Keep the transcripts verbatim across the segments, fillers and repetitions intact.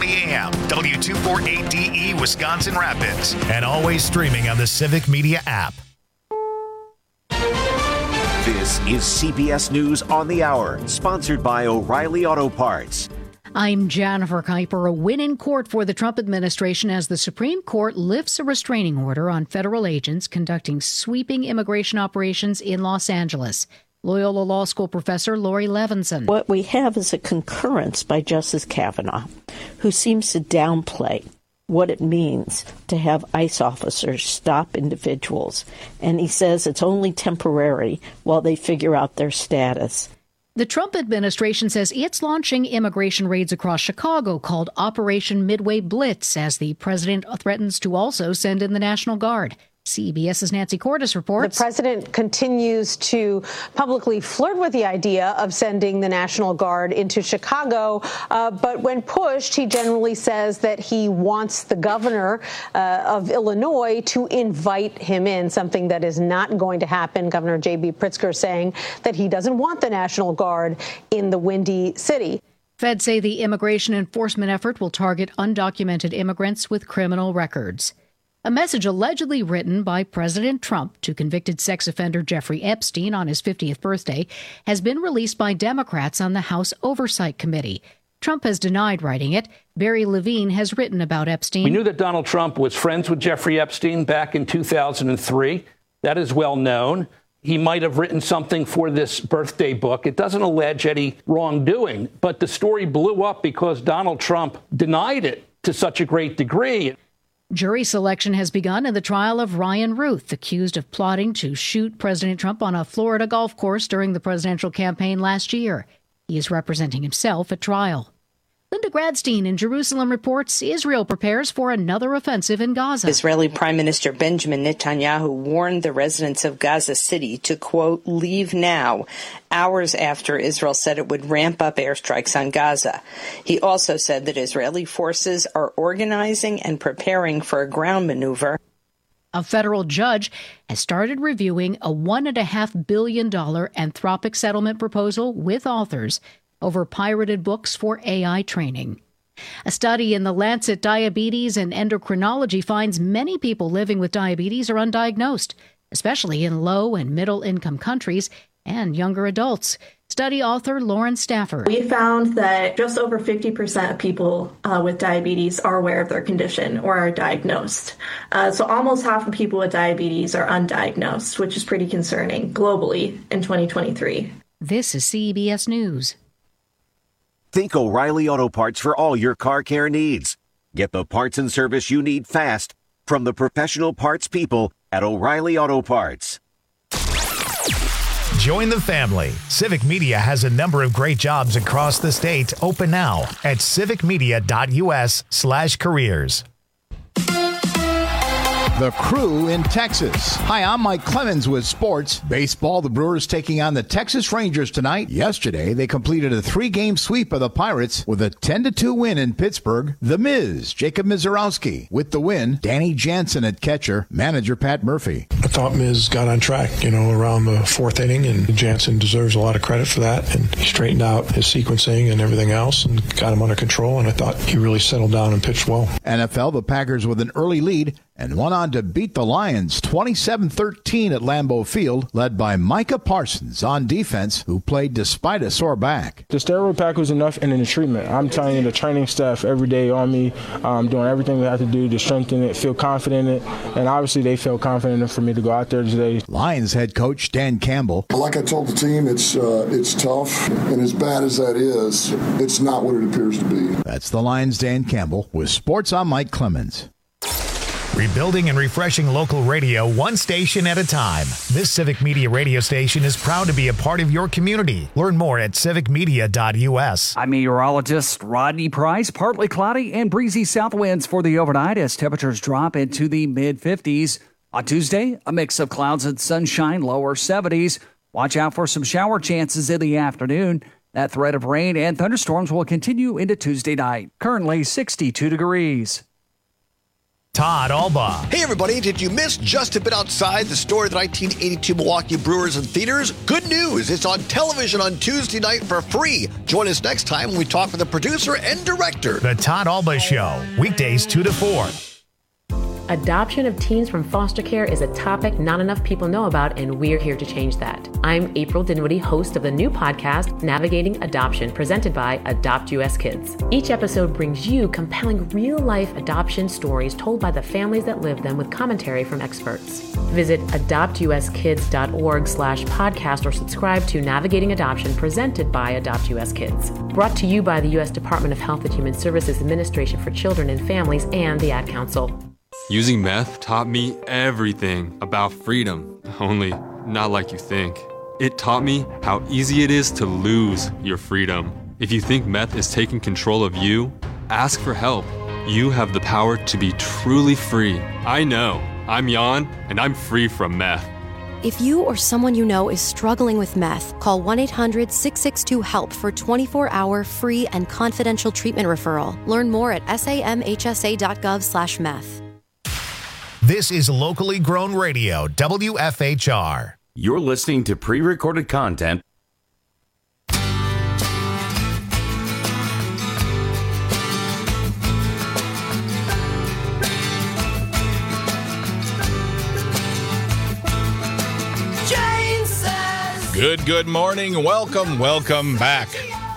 forty a.m. W two forty-eight D E Wisconsin Rapids. And always streaming on the Civic Media app. This is C B S News on the Hour, sponsored by O'Reilly Auto Parts. I'm Jennifer Kuiper. A win in court for the Trump administration as the Supreme Court lifts a restraining order on federal agents conducting sweeping immigration operations in Los Angeles. Loyola Law School professor Lori Levinson. What we have is a concurrence by Justice Kavanaugh, who seems to downplay what it means to have ICE officers stop individuals. And he says it's only temporary while they figure out their status. The Trump administration says it's launching immigration raids across Chicago called Operation Midway Blitz as the president threatens to also send in the National Guard. CBS's Nancy Cordes reports. The president continues to publicly flirt with the idea of sending the National Guard into Chicago, uh, but when pushed, he generally says that he wants the governor uh, of Illinois to invite him in, something that is not going to happen. Governor J B Pritzker saying that he doesn't want the National Guard in the Windy City. Feds say the immigration enforcement effort will target undocumented immigrants with criminal records. A message allegedly written by President Trump to convicted sex offender Jeffrey Epstein on his fiftieth birthday has been released by Democrats on the House Oversight Committee. Trump has denied writing it. Barry Levine has written about Epstein. We knew that Donald Trump was friends with Jeffrey Epstein back in two thousand three. That is well known. He might have written something for this birthday book. It doesn't allege any wrongdoing, but the story blew up because Donald Trump denied it to such a great degree. Jury selection has begun in the trial of Ryan Ruth, accused of plotting to shoot President Trump on a Florida golf course during the presidential campaign last year. He is representing himself at trial. Linda Gradstein in Jerusalem reports Israel prepares for another offensive in Gaza. Israeli Prime Minister Benjamin Netanyahu warned the residents of Gaza City to, quote, leave now, hours after Israel said it would ramp up airstrikes on Gaza. He also said that Israeli forces are organizing and preparing for a ground maneuver. A federal judge has started reviewing a one point five billion dollars Anthropic settlement proposal with authors over pirated books for A I training. A study in the Lancet Diabetes and Endocrinology finds many people living with diabetes are undiagnosed, especially in low and middle income countries and younger adults. Study author Lauren Stafford. We found that just over fifty percent of people uh, with diabetes are aware of their condition or are diagnosed. Uh, so almost half of people with diabetes are undiagnosed, which is pretty concerning globally in twenty twenty-three. This is C B S News. Think O'Reilly Auto Parts for all your car care needs. Get the parts and service you need fast from the professional parts people at O'Reilly Auto Parts. Join the family. Civic Media has a number of great jobs across the state open now at civicmedia.us slash careers. The Crew in Texas. Hi, I'm Mike Clemens with sports. Baseball, the Brewers taking on the Texas Rangers tonight. Yesterday, they completed a three-game sweep of the Pirates with a ten to two win in Pittsburgh. The Miz, Jacob Mizorowski. With the win, Danny Jansen at catcher, manager Pat Murphy. I thought Miz got on track, you know, around the fourth inning, and Jansen deserves a lot of credit for that. And he straightened out his sequencing and everything else and got him under control, and I thought he really settled down and pitched well. N F L, the Packers with an early lead and went on to beat the Lions twenty-seven thirteen at Lambeau Field, led by Micah Parsons on defense, who played despite a sore back. The steroid pack was enough, and in the treatment. I'm telling you, the training staff every day on me, um, doing everything we have to do to strengthen it, feel confident in it, and obviously they feel confident enough for me to go out there today. Lions head coach Dan Campbell. Like I told the team, it's uh, it's tough, and as bad as that is, it's not what it appears to be. That's the Lions' Dan Campbell with Sports. I'm Mike Clemens. Rebuilding and refreshing local radio one station at a time. This Civic Media radio station is proud to be a part of your community. Learn more at civic media dot u s. I'm meteorologist Rodney Price. Partly cloudy and breezy south winds for the overnight as temperatures drop into the mid fifties. On Tuesday, a mix of clouds and sunshine, lower seventies. Watch out for some shower chances in the afternoon. That threat of rain and thunderstorms will continue into Tuesday night. Currently sixty-two degrees. Todd Alba. Hey, everybody. Did you miss Just a Bit Outside, the story of the nineteen eighty-two Milwaukee Brewers in theaters? Good news. It's on television on Tuesday night for free. Join us next time when we talk with the producer and director. The Todd Alba Show, weekdays two to four. Adoption of teens from foster care is a topic not enough people know about, and we're here to change that. I'm April Dinwiddie, host of the new podcast, Navigating Adoption, presented by Adopt U S Kids. Each episode brings you compelling real-life adoption stories told by the families that live them with commentary from experts. Visit adoptuskids.org slash podcast or subscribe to Navigating Adoption, presented by Adopt U S Kids. Brought to you by the U S Department of Health and Human Services Administration for Children and Families and the Ad Council. Using meth taught me everything about freedom, only not like you think. It taught me how easy it is to lose your freedom. If you think meth is taking control of you, ask for help. You have the power to be truly free. I know. I'm Jan, and I'm free from meth. If you or someone you know is struggling with meth, call one eight hundred six six two HELP for twenty-four hour free and confidential treatment referral. Learn more at samhsa.gov slash meth. This is locally grown radio, W F H R. You're listening to pre-recorded content. Good, good morning. Welcome, welcome back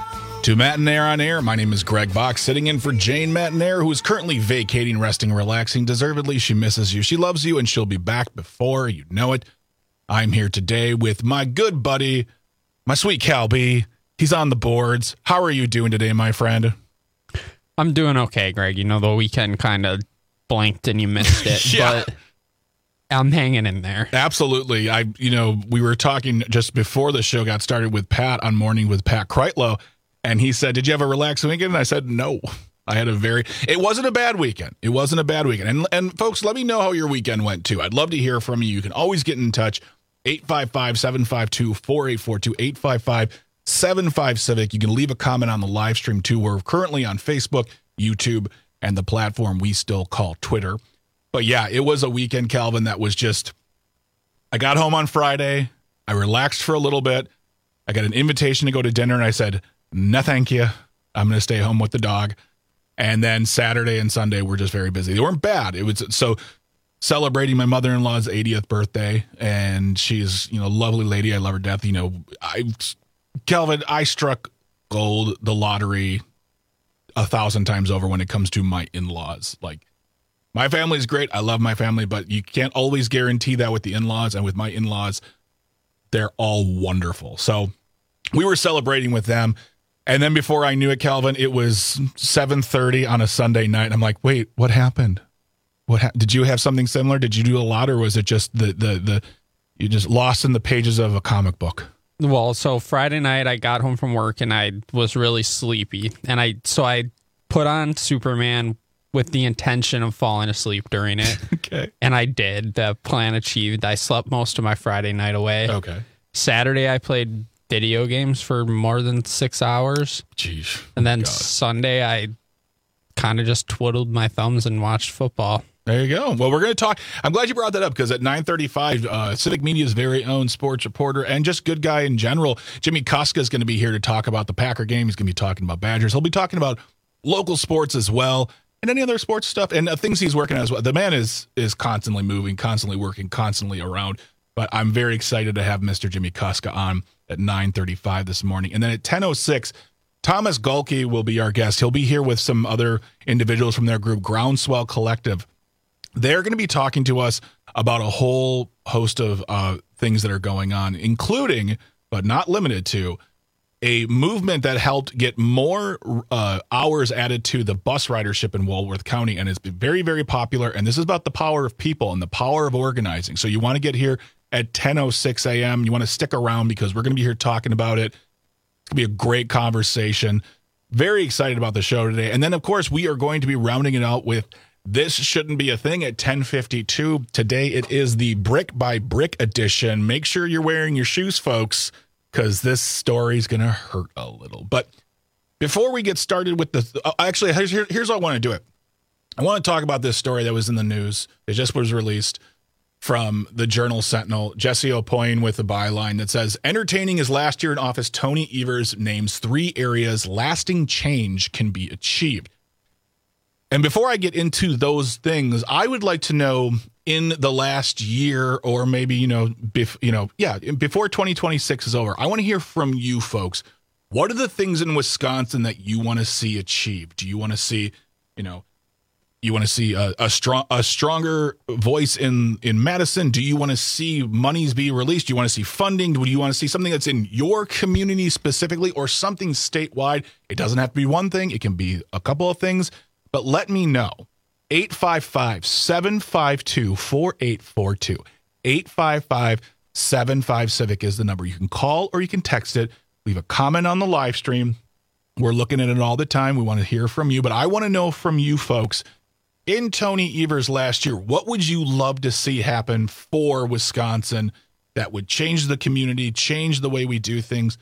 to Matinaire on Air. My name is Greg Bach, sitting in for Jane Matinaire, who is currently vacating, resting, relaxing. Deservedly, she misses you. She loves you, and she'll be back before you know it. I'm here today with my good buddy, my sweet Cal B. He's on the boards. How are you doing today, my friend? I'm doing okay, Greg. You know, the weekend kind of blanked and you missed it, yeah. But I'm hanging in there. Absolutely. I, you know, we were talking just before the show got started with Pat on Morning with Pat Kreitlow. And he said, did you have a relaxing weekend? And I said, no. I had a very, it wasn't a bad weekend. It wasn't a bad weekend. And, and folks, let me know how your weekend went too. I'd love to hear from you. You can always get in touch. eight five five, seven five two, four eight four two, eight five five, seven five Civic. You can leave a comment on the live stream too. We're currently on Facebook, YouTube, and the platform we still call Twitter. But yeah, it was a weekend, Calvin, that was just, I got home on Friday. I relaxed for a little bit. I got an invitation to go to dinner and I said, no, thank you. I'm going to stay home with the dog. And then Saturday and Sunday were just very busy. They weren't bad. It was so celebrating my mother-in-law's eightieth birthday, and she's, you know, a lovely lady. I love her to death. You know, I, Calvin, I struck gold, the lottery, a thousand times over when it comes to my in-laws. Like, my family's great. I love my family, but you can't always guarantee that with the in-laws. And with my in-laws, they're all wonderful. So we were celebrating with them. And then before I knew it, Calvin, it was seven thirty on a Sunday night. I'm like, wait, what happened? What ha- did you have something similar? Did you do a lot, or was it just the, the, the, you just lost in the pages of a comic book? Well, so Friday night I got home from work and I was really sleepy. And I, so I put on Superman with the intention of falling asleep during it. Okay. And I did. The plan achieved. I slept most of my Friday night away. Okay. Saturday I played video games for more than six hours. Jeez. And then God. Sunday I kind of just twiddled my thumbs and watched football. There you go. Well, we're going to talk. I'm glad you brought that up because at nine thirty-five, uh, Civic Media's very own sports reporter and just good guy in general, Jimmy Kuska, is going to be here to talk about the Packer game. He's going to be talking about Badgers. He'll be talking about local sports as well and any other sports stuff and uh, things he's working on as well. The man is is constantly moving, constantly working, constantly around. But I'm very excited to have Mister Jimmy Kuska on at nine thirty-five this morning. And then at ten oh six, Thomas Galke will be our guest. He'll be here with some other individuals from their group, Groundswell Collective. They're going to be talking to us about a whole host of uh, things that are going on, including, but not limited to, a movement that helped get more uh, hours added to the bus ridership in Walworth County, and it's been very, very popular. And this is about the power of people and the power of organizing. So you want to get here at ten oh six a.m. You want to stick around because we're going to be here talking about it. It's going to be a great conversation. Very excited about the show today. And then, of course, we are going to be rounding it out with This Shouldn't Be a Thing at ten fifty-two. Today it is the Brick by Brick edition. Make sure you're wearing your shoes, folks, because this story is going to hurt a little. But before we get started with the... Uh, actually, here's, here's how I want to do it. I want to talk about this story that was in the news. It just was released from the Journal Sentinel. Jesse Opoyne with a byline that says, entertaining his last year in office, Tony Evers names three areas lasting change can be achieved. And before I get into those things, I would like to know in the last year, or maybe, you know, bef- you know, yeah, before twenty twenty-six is over, I want to hear from you folks. What are the things in Wisconsin that you want to see achieved? Do you want to see, you know, you want to see a, a strong, a stronger voice in, in Madison? Do you want to see monies be released? Do you want to see funding? Do you want to see something that's in your community specifically, or something statewide? It doesn't have to be one thing. It can be a couple of things, but let me know. eight five five, seven five two, four eight four two. eight five five, seven five Civic is the number. You can call or you can text it. Leave a comment on the live stream. We're looking at it all the time. We want to hear from you, but I want to know from you folks, in Tony Evers last year, what would you love to see happen for Wisconsin that would change the community, change the way we do things?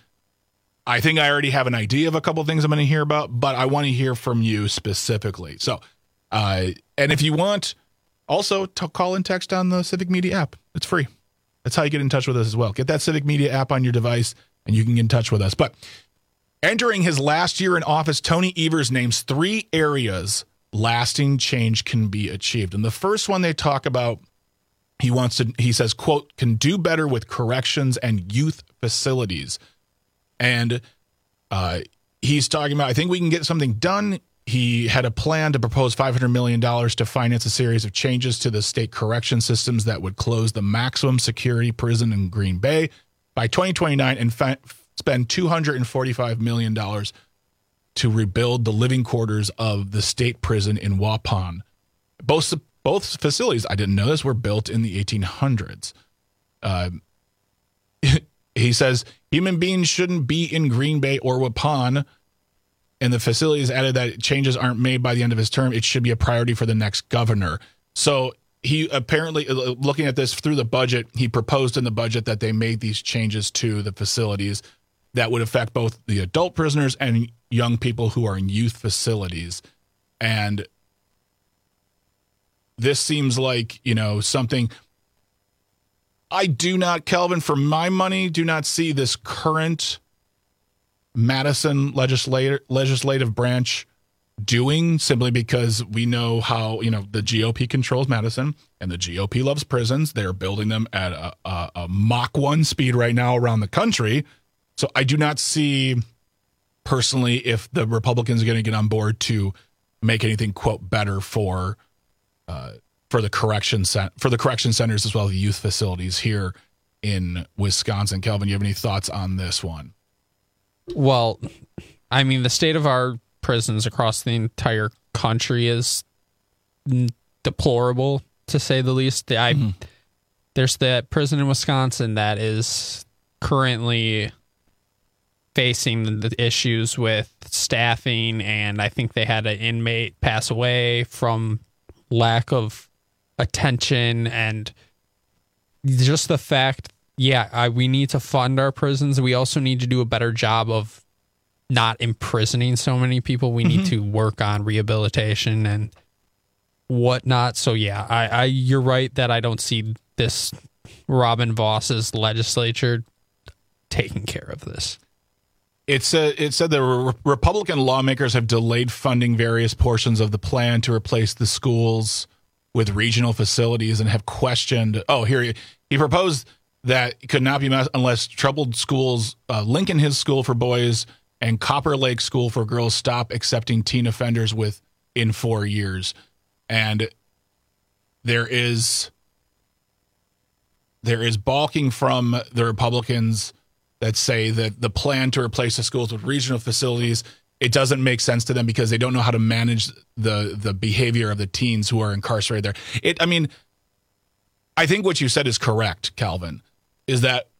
I think I already have an idea of a couple of things I'm going to hear about, but I want to hear from you specifically. So, uh, and if you want, also to call and text on the Civic Media app. It's free. That's how you get in touch with us as well. Get that Civic Media app on your device, and you can get in touch with us. But entering his last year in office, Tony Evers names three areas lasting change can be achieved. And the first one they talk about, he wants to, he says, quote, can do better with corrections and youth facilities. And uh, he's talking about, I think we can get something done. He had a plan to propose five hundred million dollars to finance a series of changes to the state correction systems that would close the maximum security prison in Green Bay by twenty twenty-nine and fi- spend two hundred forty-five million dollars to rebuild the living quarters of the state prison in Waupun. Both, both facilities, I didn't know this, were built in the eighteen hundreds. Uh, he says human beings shouldn't be in Green Bay or Waupun, and the facilities added that changes aren't made by the end of his term. It should be a priority for the next governor. So he apparently, looking at this through the budget, he proposed in the budget that they made these changes to the facilities that would affect both the adult prisoners and young people who are in youth facilities. And this seems like, you know, something I do not, Kelvin, for my money, do not see this current Madison legislative legislative branch doing, simply because we know how, you know, the G O P controls Madison and the G O P loves prisons. They're building them at a, a, a Mach one speed right now around the country. So I do not see personally if the Republicans are going to get on board to make anything, quote, better for uh, for the correction cent- for the correction centers as well as the youth facilities here in Wisconsin. Kelvin, you have any thoughts on this one? Well, I mean, the state of our prisons across the entire country is deplorable, to say the least. I, mm-hmm. There's that prison in Wisconsin that is currently facing the issues with staffing, and I think they had an inmate pass away from lack of attention, and just the fact, yeah, I, we need to fund our prisons. We also need to do a better job of not imprisoning so many people. We need mm-hmm. to work on rehabilitation and whatnot. So yeah, I, I you're right that I don't see this Robin Voss's legislature taking care of this. It said, it said that re- Republican lawmakers have delayed funding various portions of the plan to replace the schools with regional facilities and have questioned. Oh, here he, he proposed that it could not be met unless troubled schools, uh, Lincoln Hills School for boys and Copper Lake School for girls, stop accepting teen offenders within four years. And there is there is balking from the Republicans that say that the plan to replace the schools with regional facilities, it doesn't make sense to them because they don't know how to manage the the behavior of the teens who are incarcerated there. It, I mean, I think what you said is correct, Calvin, is that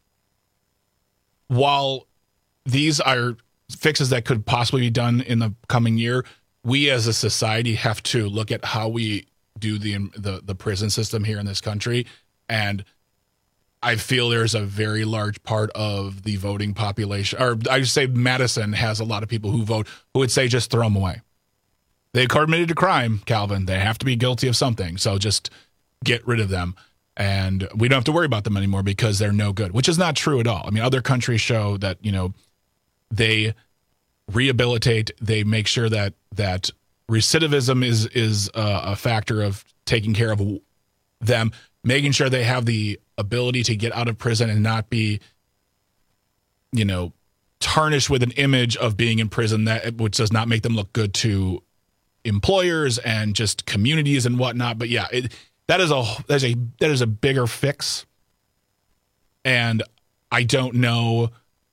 while these are fixes that could possibly be done in the coming year, we as a society have to look at how we do the the, the prison system here in this country. And I feel there's a very large part of the voting population, or I should say Madison has a lot of people who vote who would say just throw them away. They committed a crime, Calvin. They have to be guilty of something. So just get rid of them. And we don't have to worry about them anymore because they're no good, which is not true at all. I mean, other countries show that, you know, they rehabilitate, they make sure that that recidivism is is uh, a factor of taking care of them, making sure they have the ability to get out of prison and not be, you know, tarnished with an image of being in prison, that which does not make them look good to employers and just communities and whatnot. But yeah, it, that is a that is a that is a bigger fix, and I don't know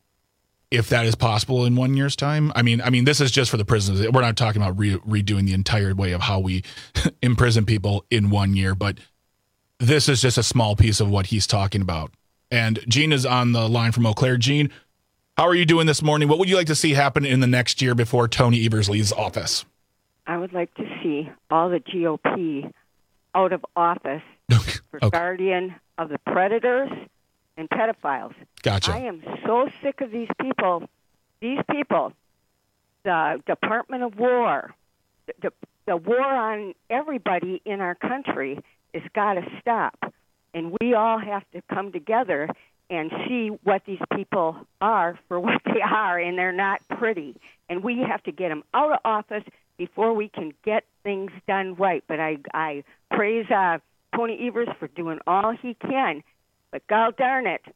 if that is possible in one year's time. I mean, I mean, this is just for the prisons. We're not talking about re- redoing the entire way of how we imprison people in one year, but this is just a small piece of what he's talking about. And Gene is on the line from Eau Claire. Gene, how are you doing this morning? What would you like to see happen in the next year before Tony Evers leaves office? I would like to see all the G O P out of office okay. for okay. guardian of the predators and pedophiles. Gotcha. I am so sick of these people. These people, the Department of War, the, the war on everybody in our country has got to stop. And we all have to come together and see what these people are for what they are, and they're not pretty. And we have to get them out of office before we can get things done right. But I, I praise uh, Tony Evers for doing all he can. But God darn it,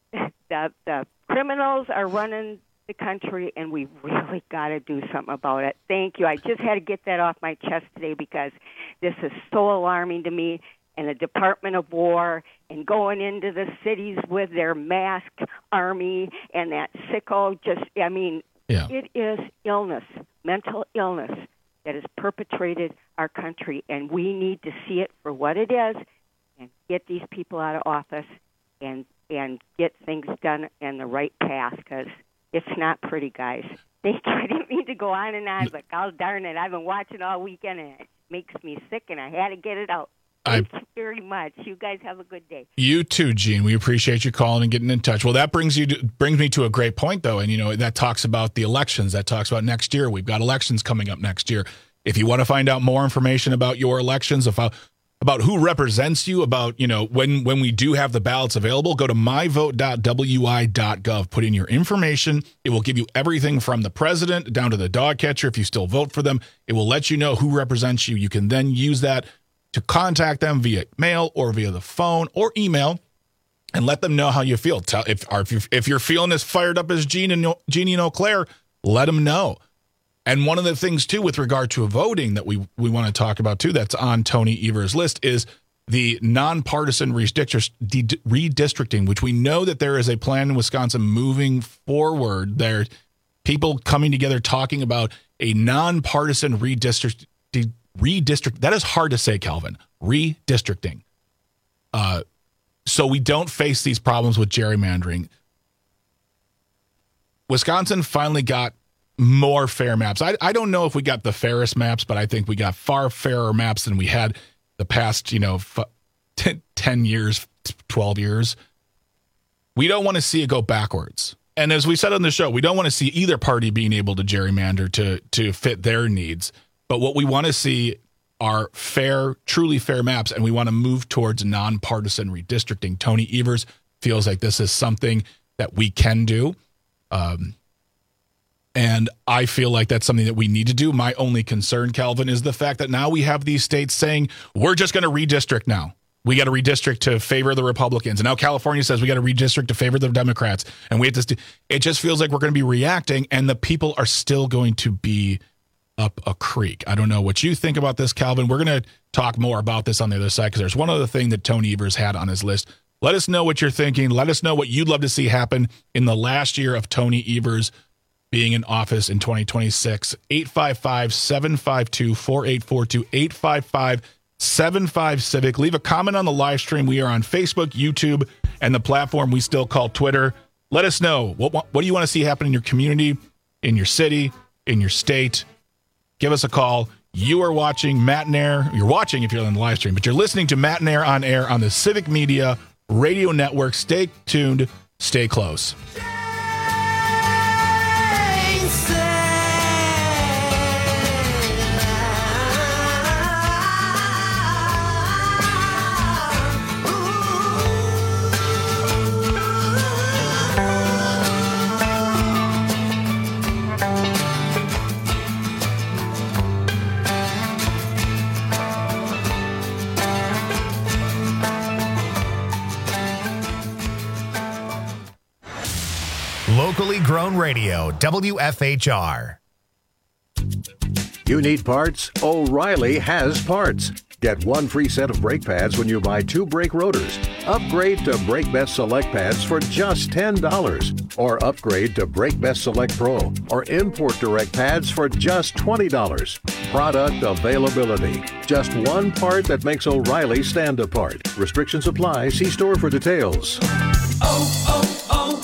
the, the criminals are running the country, and we really got to do something about it. Thank you. I just had to get that off my chest today because this is so alarming to me. And the Department of War and going into the cities with their masked army and that sicko, just, I mean, yeah. It is illness, mental illness that has perpetrated our country, and we need to see it for what it is and get these people out of office and and get things done in the right path, because it's not pretty, guys. Thank you. I didn't mean to go on and on, but God darn it, I've been watching all weekend, and it makes me sick, and I had to get it out. Thank I, you very much. You guys have a good day. You too, Gene. We appreciate you calling and getting in touch. Well, that brings you to, brings me to a great point, though, and you know that talks about the elections. That talks about next year. We've got elections coming up next year. If you want to find out more information about your elections, about about who represents you, about you know when when we do have the ballots available, go to my vote dot w i dot gov. Put in your information. It will give you everything from the president down to the dog catcher. If you still vote for them, it will let you know who represents you. You can then use that to contact them via mail or via the phone or email and let them know how you feel. Tell, if, if, you're, if you're feeling as fired up as Gene and Jeannie and Eau Claire, let them know. And one of the things, too, with regard to voting that we, we want to talk about, too, that's on Tony Evers' list is the nonpartisan redistricting, which we know that there is a plan in Wisconsin moving forward. There are people coming together talking about a nonpartisan redistricting. Redistrict, that is hard to say, Calvin. Redistricting. Uh, so we don't face these problems with gerrymandering. Wisconsin finally got more fair maps. I, I don't know if we got the fairest maps, but I think we got far fairer maps than we had the past, you know, f- t- ten years, twelve years. We don't want to see it go backwards. And as we said on the show, we don't want to see either party being able to gerrymander to to fit their needs. But what we want to see are fair, truly fair maps, and we want to move towards nonpartisan redistricting. Tony Evers feels like this is something that we can do, um, and I feel like that's something that we need to do. My only concern, Calvin, is the fact that now we have these states saying, we're just going to redistrict now. We got to redistrict to favor the Republicans. And now California says we got to redistrict to favor the Democrats. And we have to, st- it just feels like we're going to be reacting, and the people are still going to be up a creek. I don't know what you think about this, Calvin. We're going to talk more about this on the other side because there's one other thing that Tony Evers had on his list. Let us know what you're thinking. Let us know what you'd love to see happen in the last year of Tony Evers being in office in twenty twenty-six. eight five five, seven five two, four eight four two, eight five five, seven five Civic. Leave a comment on the live stream. We are on Facebook, YouTube, and the platform we still call Twitter. Let us know. What, what do you want to see happen in your community, in your city, in your state? Give us a call. You are watching Matt and Air. You're watching if you're on the live stream, but you're listening to Matt and Air on air on the Civic Media Radio Network. Stay tuned. Stay close. Locally grown radio, W F H R. You need parts? O'Reilly has parts. Get one free set of brake pads when you buy two brake rotors. Upgrade to Brake Best Select pads for just ten dollars. Or upgrade to Brake Best Select Pro or Import Direct pads for just twenty dollars. Product availability. Just one part that makes O'Reilly stand apart. Restrictions apply. See store for details. Oh,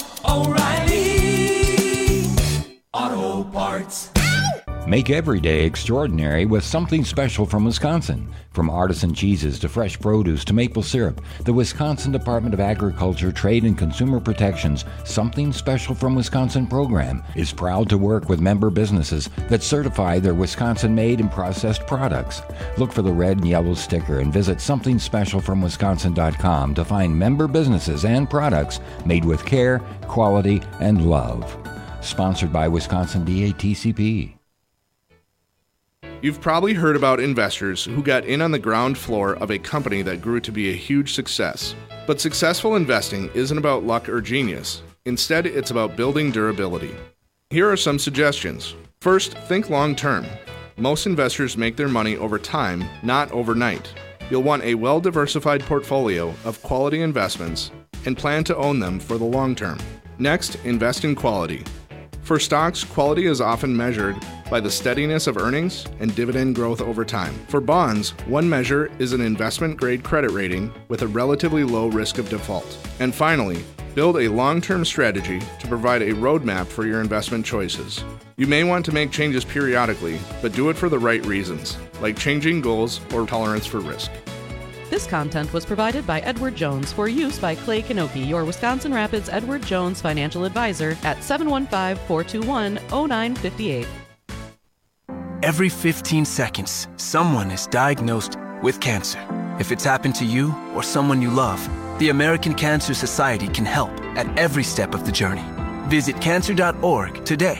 oh, oh, O'Reilly Auto Parts. Make every day extraordinary with something special from Wisconsin. From artisan cheeses to fresh produce to maple syrup, the Wisconsin Department of Agriculture, Trade and Consumer Protection's Something Special from Wisconsin program is proud to work with member businesses that certify their Wisconsin-made and processed products. Look for the red and yellow sticker and visit something special from wisconsin dot com to find member businesses and products made with care, quality, and love. Sponsored by Wisconsin D A T C P. You've probably heard about investors who got in on the ground floor of a company that grew to be a huge success. But successful investing isn't about luck or genius. Instead, it's about building durability. Here are some suggestions. First, think long term. Most investors make their money over time, not overnight. You'll want a well-diversified portfolio of quality investments and plan to own them for the long term. Next, invest in quality. For stocks, quality is often measured by the steadiness of earnings and dividend growth over time. For bonds, one measure is an investment-grade credit rating with a relatively low risk of default. And finally, build a long-term strategy to provide a roadmap for your investment choices. You may want to make changes periodically, but do it for the right reasons, like changing goals or tolerance for risk. This content was provided by Edward Jones for use by Clay Kanoki, your Wisconsin Rapids Edward Jones financial advisor at seven one five, four two one, zero nine five eight. Every fifteen seconds, someone is diagnosed with cancer. If it's happened to you or someone you love, the American Cancer Society can help at every step of the journey. Visit cancer dot org today.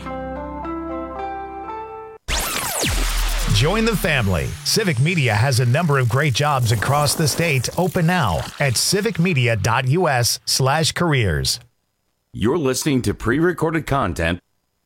Join the family. Civic Media has a number of great jobs across the state open now at civic media dot u s slash careers. You're listening to pre-recorded content.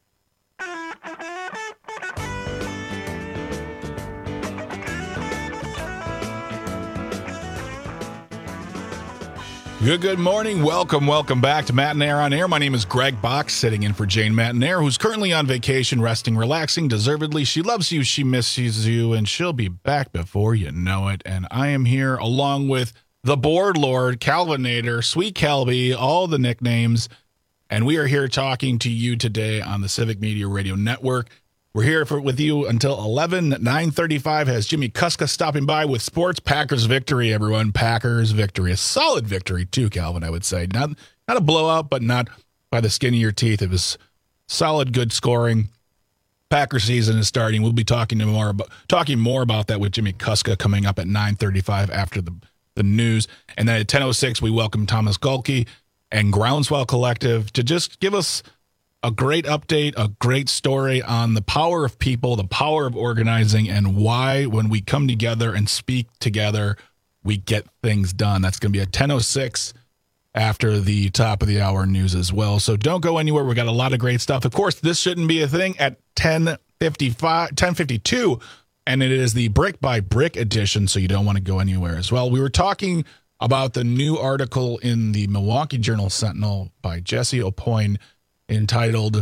Good, good morning. Welcome, welcome back to Matinaire on Air. My name is Greg Bach, sitting in for Jane Matinaire, who's currently on vacation, resting, relaxing, deservedly. She loves you, she misses you, and she'll be back before you know it. And I am here along with the Board Lord, Calvinator, Sweet Calby, all the nicknames. And we are here talking to you today on the Civic Media Radio Network. We're here for, with you until eleven. nine thirty-five has Jimmy Kuska stopping by with sports. Packers victory, everyone. Packers victory. A solid victory, too, Calvin, I would say. Not not a blowout, but not by the skin of your teeth. It was solid, good scoring. Packer season is starting. We'll be talking to more about talking more about that with Jimmy Kuska coming up at nine thirty-five after the, the news. And then at ten oh six, we welcome Thomas Gulke and Groundswell Collective to just give us a great update, a great story on the power of people, the power of organizing, and why when we come together and speak together, we get things done. That's going to be at ten oh six after the top of the hour news as well. So don't go anywhere. We got a lot of great stuff. Of course, this shouldn't be a thing at ten fifty-five, ten fifty-two, and it is the Brick by Brick edition, so you don't want to go anywhere as well. We were talking about the new article in the Milwaukee Journal Sentinel by Jesse Aupoin entitled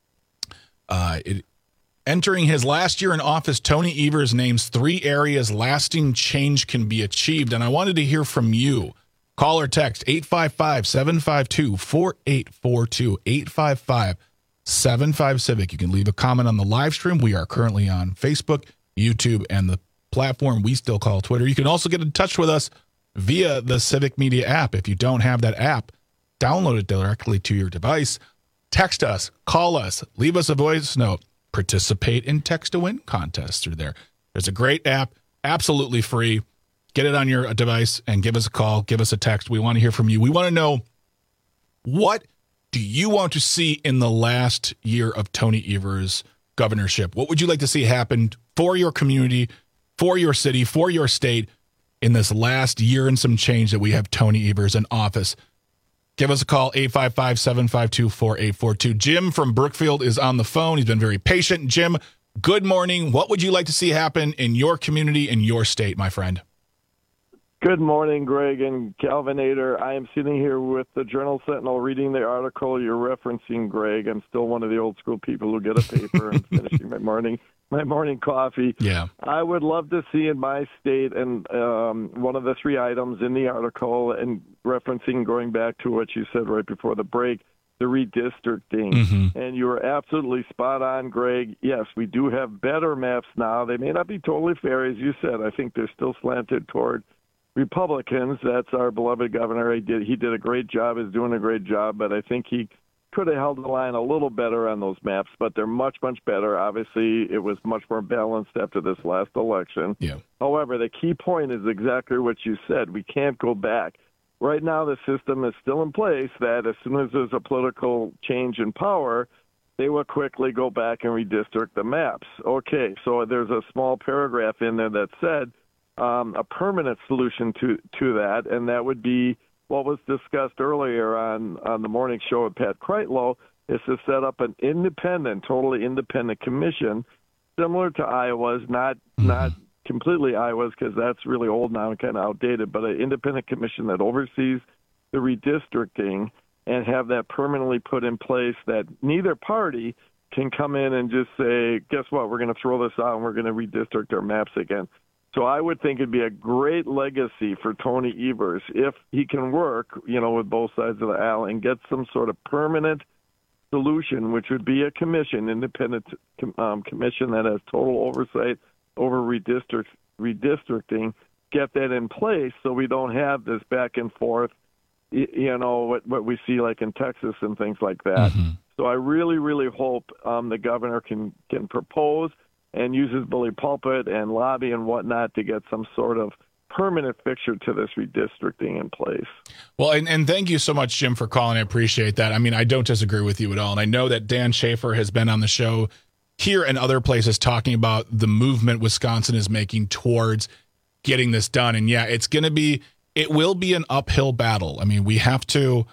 uh, it, Entering His Last Year in Office, Tony Evers names three areas lasting change can be achieved. And I wanted to hear from you. Call or text eight five five, seven five two, four eight four two, eight five five, seven five Civic. You can leave a comment on the live stream. We are currently on Facebook, YouTube, and the platform we still call Twitter. You can also get in touch with us via the Civic Media app. If you don't have that app, download it directly to your device. Text us, call us, leave us a voice note, participate in Text to Win contests through there. There's a great app, absolutely free. Get it on your device and give us a call, give us a text. We want to hear from you. We want to know, what do you want to see in the last year of Tony Evers' governorship? What would you like to see happen for your community, for your city, for your state in this last year and some change that we have Tony Evers in office? give us a call, eight five five, seven five two, four eight four two. Jim from Brookfield is on the phone. He's been very patient. Jim, good morning. What would you like to see happen in your community, in your state, my friend? Good morning, Greg and Calvinator. I am sitting here with the Journal Sentinel reading the article you're referencing, Greg. I'm still one of the old school people who get a paper and finishing my morning my morning coffee. Yeah. I would love to see in my state, and um, one of the three items in the article, and referencing going back to what you said right before the break, the redistricting. Mm-hmm. And you were absolutely spot on, Greg. Yes, we do have better maps now. They may not be totally fair, as you said. I think they're still slanted toward Republicans. That's our beloved governor. He did he did a great job, is doing a great job, but I think he could have held the line a little better on those maps, but they're much, much better. Obviously, it was much more balanced after this last election. Yeah. However, the key point is exactly what you said. We can't go back. Right now, the system is still in place that as soon as there's a political change in power, they will quickly go back and redistrict the maps. Okay, so there's a small paragraph in there that said, Um, a permanent solution to, to that, and that would be what was discussed earlier on, on the morning show with Pat Kreitlow, is to set up an independent, totally independent commission, similar to Iowa's, not mm-hmm. not completely Iowa's because that's really old now and kind of outdated, but an independent commission that oversees the redistricting and have that permanently put in place that neither party can come in and just say, guess what, we're going to throw this out and we're going to redistrict our maps again. So I would think it'd be a great legacy for Tony Evers if he can work, you know, with both sides of the aisle and get some sort of permanent solution, which would be a commission, independent um, commission that has total oversight over redistrict, redistricting, get that in place so we don't have this back and forth, you know, what, what we see like in Texas and things like that. Mm-hmm. So I really, really hope um, the governor can, can propose and uses bully pulpit and lobby and whatnot to get some sort of permanent fixture to this redistricting in place. Well, and, and thank you so much, Jim, for calling. I appreciate that. I mean, I don't disagree with you at all. And I know that Dan Schaefer has been on the show here and other places talking about the movement Wisconsin is making towards getting this done. And yeah, it's going to be, it will be an uphill battle. I mean, we have to,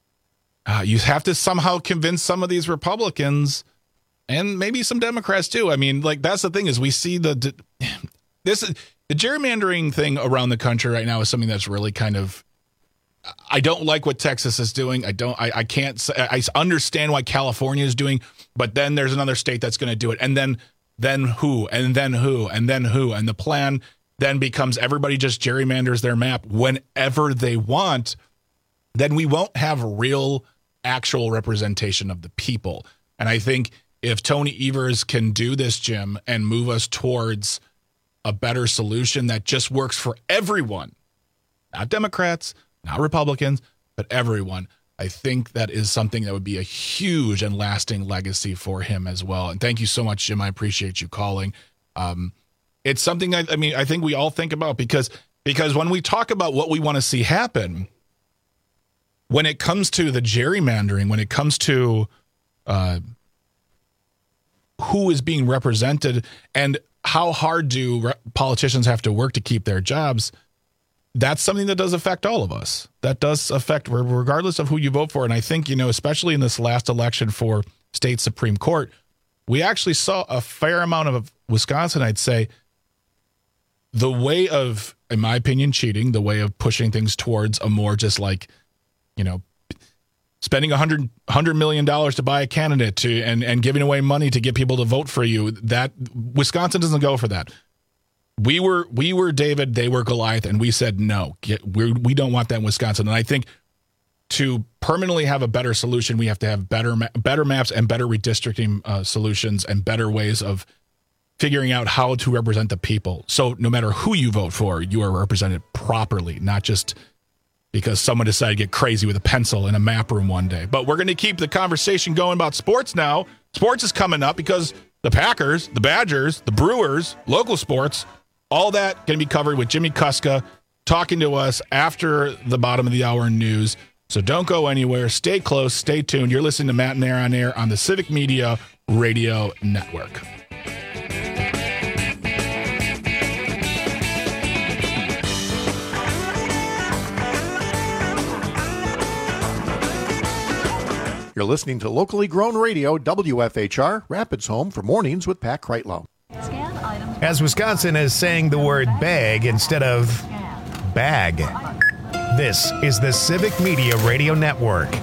uh, you have to somehow convince some of these Republicans and maybe some Democrats too. I mean, like, that's the thing is we see the this the gerrymandering thing around the country right now is something that's really kind of. I don't like what Texas is doing. I don't. I, I can't. I understand why California is doing, but then there's another state that's going to do it, and then then who, and then who, and then who, and the plan then becomes everybody just gerrymanders their map whenever they want. Then we won't have real, actual representation of the people, and I think. If Tony Evers can do this, Jim, and move us towards a better solution that just works for everyone, not Democrats, not Republicans, but everyone, I think that is something that would be a huge and lasting legacy for him as well. And thank you so much, Jim. I appreciate you calling. Um, it's something I, I mean, I think we all think about because because when we talk about what we want to see happen, when it comes to the gerrymandering, when it comes to uh, who is being represented and how hard do re- politicians have to work to keep their jobs, that's something that does affect all of us. That does affect regardless of who you vote for. And I think, you know, especially in this last election for state Supreme Court, we actually saw a fair amount of Wisconsin, I'd say, the way of, in my opinion, cheating, the way of pushing things towards a more just like, you know, spending one hundred, one hundred million dollars to buy a candidate to and, and giving away money to get people to vote for you. That Wisconsin doesn't go for that. We were we were David, they were Goliath, and we said no. Get, we're, we don't want that in Wisconsin. And I think to permanently have a better solution, we have to have better better maps and better redistricting uh, solutions and better ways of figuring out how to represent the people. So no matter who you vote for, you are represented properly, not just because someone decided to get crazy with a pencil in a map room one day. But we're going to keep the conversation going about sports now. Sports is coming up because the Packers, the Badgers, the Brewers, local sports, all that can be covered with Jimmy Kuska talking to us after the bottom of the hour news. So don't go anywhere. Stay close. Stay tuned. You're listening to Matt and Air on Air on the Civic Media Radio Network. You're listening to locally grown radio, W F H R, Rapids Home for Mornings with Pat Kreitlow. As Wisconsin is saying the word bag instead of bag. This is the Civic Media Radio Network.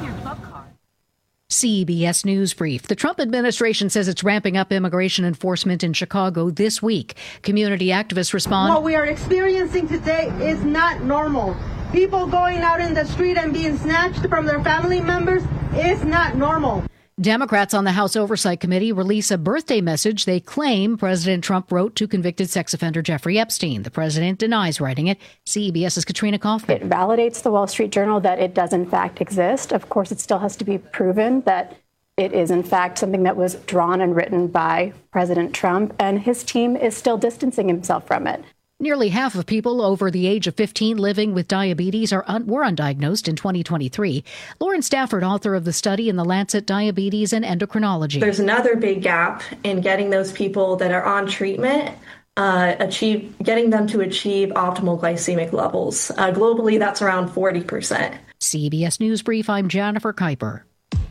C B S News Brief. The Trump administration says it's ramping up immigration enforcement in Chicago this week. Community activists respond. What we are experiencing today is not normal. People going out in the street and being snatched from their family members is not normal. Democrats on the House Oversight Committee release a birthday message they claim President Trump wrote to convicted sex offender Jeffrey Epstein. The president denies writing it. CBS's Katrina Kaufman. It validates the Wall Street Journal that it does in fact exist. Of course, it still has to be proven that it is in fact something that was drawn and written by President Trump, and his team is still distancing himself from it. Nearly half of people over the age of fifteen living with diabetes are un- were undiagnosed in twenty twenty-three. Lauren Stafford, author of the study in the Lancet Diabetes and Endocrinology. There's another big gap in getting those people that are on treatment uh, achieve getting them to achieve optimal glycemic levels. Uh, globally, that's around forty percent. C B S News Brief, I'm Jennifer Kuiper.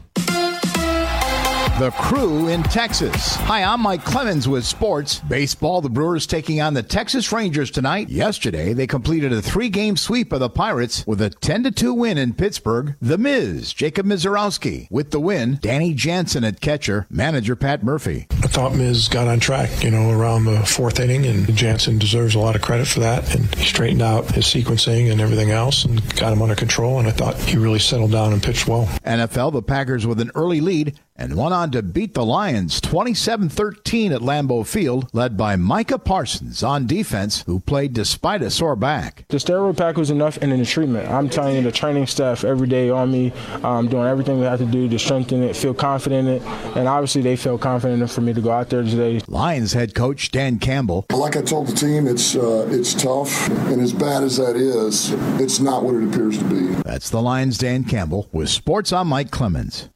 The Crew in Texas. Hi, I'm Mike Clemens with sports. Baseball, the Brewers taking on the Texas Rangers tonight. Yesterday, they completed a three-game sweep of the Pirates with a ten to two win in Pittsburgh. The Miz, Jacob Mizorowski. With the win, Danny Jansen at catcher, manager Pat Murphy. I thought Miz got on track, you know, around the fourth inning, and Jansen deserves a lot of credit for that. And he straightened out his sequencing and everything else and got him under control, and I thought he really settled down and pitched well. N F L, the Packers with an early lead and went on to beat the Lions twenty-seven thirteen at Lambeau Field, led by Micah Parsons on defense, who played despite a sore back. The steroid pack was enough, and in the treatment. I'm telling you, the training staff every day on me, um, doing everything we have to do to strengthen it, feel confident in it, and obviously they felt confident for me to go out there today. Lions head coach Dan Campbell. Like I told the team, it's uh, it's tough, and as bad as that is, it's not what it appears to be. That's the Lions' Dan Campbell. With sports, I'm Mike Clemens.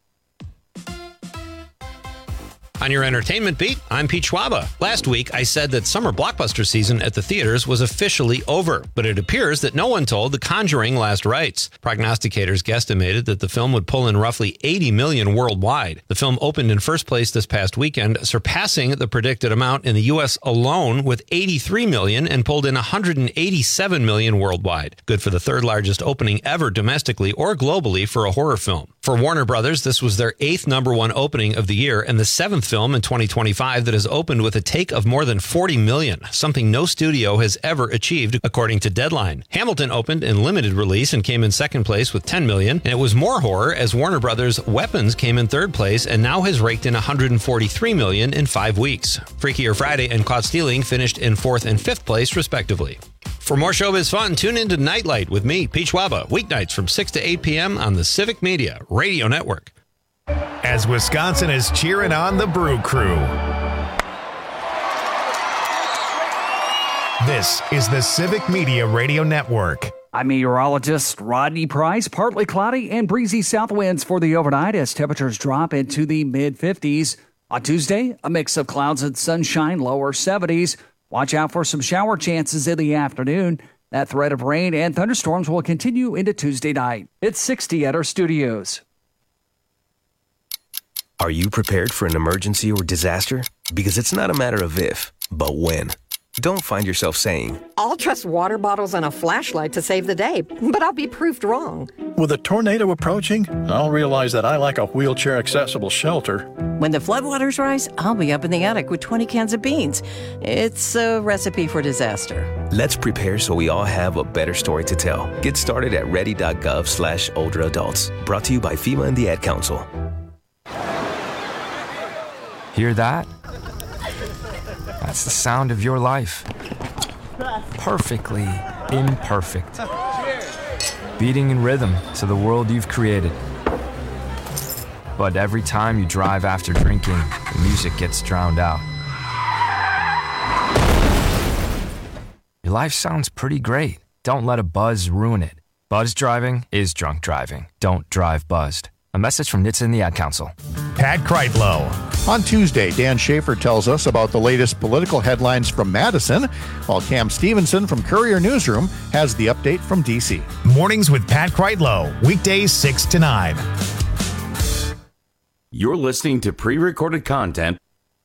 On your entertainment beat, I'm Pete Schwaba. Last week, I said that summer blockbuster season at the theaters was officially over, but it appears that no one told The Conjuring last rites. Prognosticators guesstimated that the film would pull in roughly eighty million dollars worldwide. The film opened in first place this past weekend, surpassing the predicted amount in the U S alone with eighty-three million dollars and pulled in one hundred eighty-seven million dollars worldwide. Good for the third largest opening ever domestically or globally for a horror film. For Warner Brothers, this was their eighth number one opening of the year and the seventh film in twenty twenty-five that has opened with a take of more than forty million, something no studio has ever achieved, according to Deadline. Hamilton opened in limited release and came in second place with ten million, and it was more horror as Warner Brothers' Weapons came in third place and now has raked in one hundred forty-three million in five weeks. Freakier Friday and Caught Stealing finished in fourth and fifth place, respectively. For more showbiz fun, tune into Nightlight with me, Pete Schwaba, weeknights from six to eight p.m. on the Civic Media Radio Network. As Wisconsin is cheering on the Brew Crew. This is the Civic Media Radio Network. I'm meteorologist Rodney Price. Partly cloudy and breezy south winds for the overnight as temperatures drop into the mid fifties. On Tuesday, a mix of clouds and sunshine, lower seventies. Watch out for some shower chances in the afternoon. That threat of rain and thunderstorms will continue into Tuesday night. It's sixty at our studios. Are you prepared for an emergency or disaster? Because it's not a matter of if, but when. Don't find yourself saying, I'll trust water bottles and a flashlight to save the day, but I'll be proved wrong. With a tornado approaching, I'll realize that I like a wheelchair-accessible shelter. When the floodwaters rise, I'll be up in the attic with twenty cans of beans. It's a recipe for disaster. Let's prepare so we all have a better story to tell. Get started at ready.gov slash older adults. Brought to you by FEMA and the Ad Council. Hear that? That's the sound of your life. Perfectly imperfect. Beating in rhythm to the world you've created. But every time you drive after drinking, the music gets drowned out. Your life sounds pretty great. Don't let a buzz ruin it. Buzz driving is drunk driving. Don't drive buzzed. A message from N H T S A and the Ad Council. Pat Kreitlow. On Tuesday, Dan Schaefer tells us about the latest political headlines from Madison, while Cam Stevenson from Courier Newsroom has the update from D C. Mornings with Pat Kreitlow, weekdays six to nine. You're listening to pre-recorded content.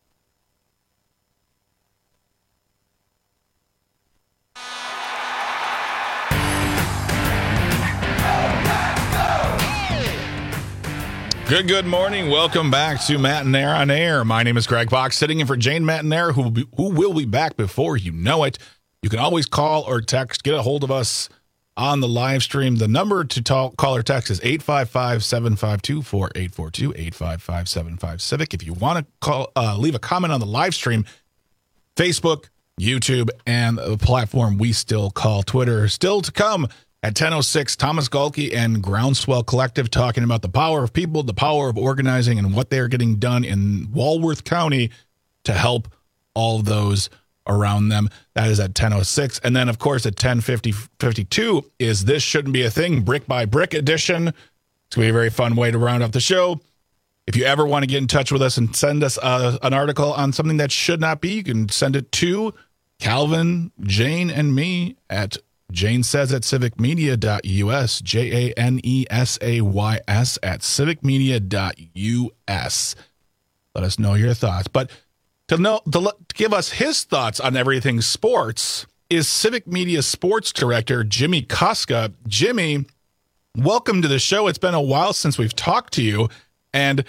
Good, good morning. Welcome back to Matt and Air on Air. My name is Greg Fox, sitting in for Jane Matt and Air, who will be, who will be back before you know it. You can always call or text, get a hold of us on the live stream. The number to talk, call or text is eight five five, seven five two, four eight four two, eight five five, seven five Civic. If you want to call, uh, leave a comment on the live stream, Facebook, YouTube, and the platform we still call Twitter. Still to come at ten oh six, Thomas Galke and Groundswell Collective talking about the power of people, the power of organizing, and what they're getting done in Walworth County to help all those around them. That is at ten oh six. And then, of course, at ten fifty-two is This Shouldn't Be a Thing, Brick by Brick edition. It's going to be a very fun way to round up the show. If you ever want to get in touch with us and send us uh, an article on something that should not be, you can send it to Calvin, Jane, and me at Jane Says at civic media dot U S, J A N E S A Y S at civic media dot U S. Let us know your thoughts. But to know to, to give us his thoughts on everything sports is Civic Media Sports Director Jimmy Kuska. Jimmy, welcome to the show. It's been a while since we've talked to you, and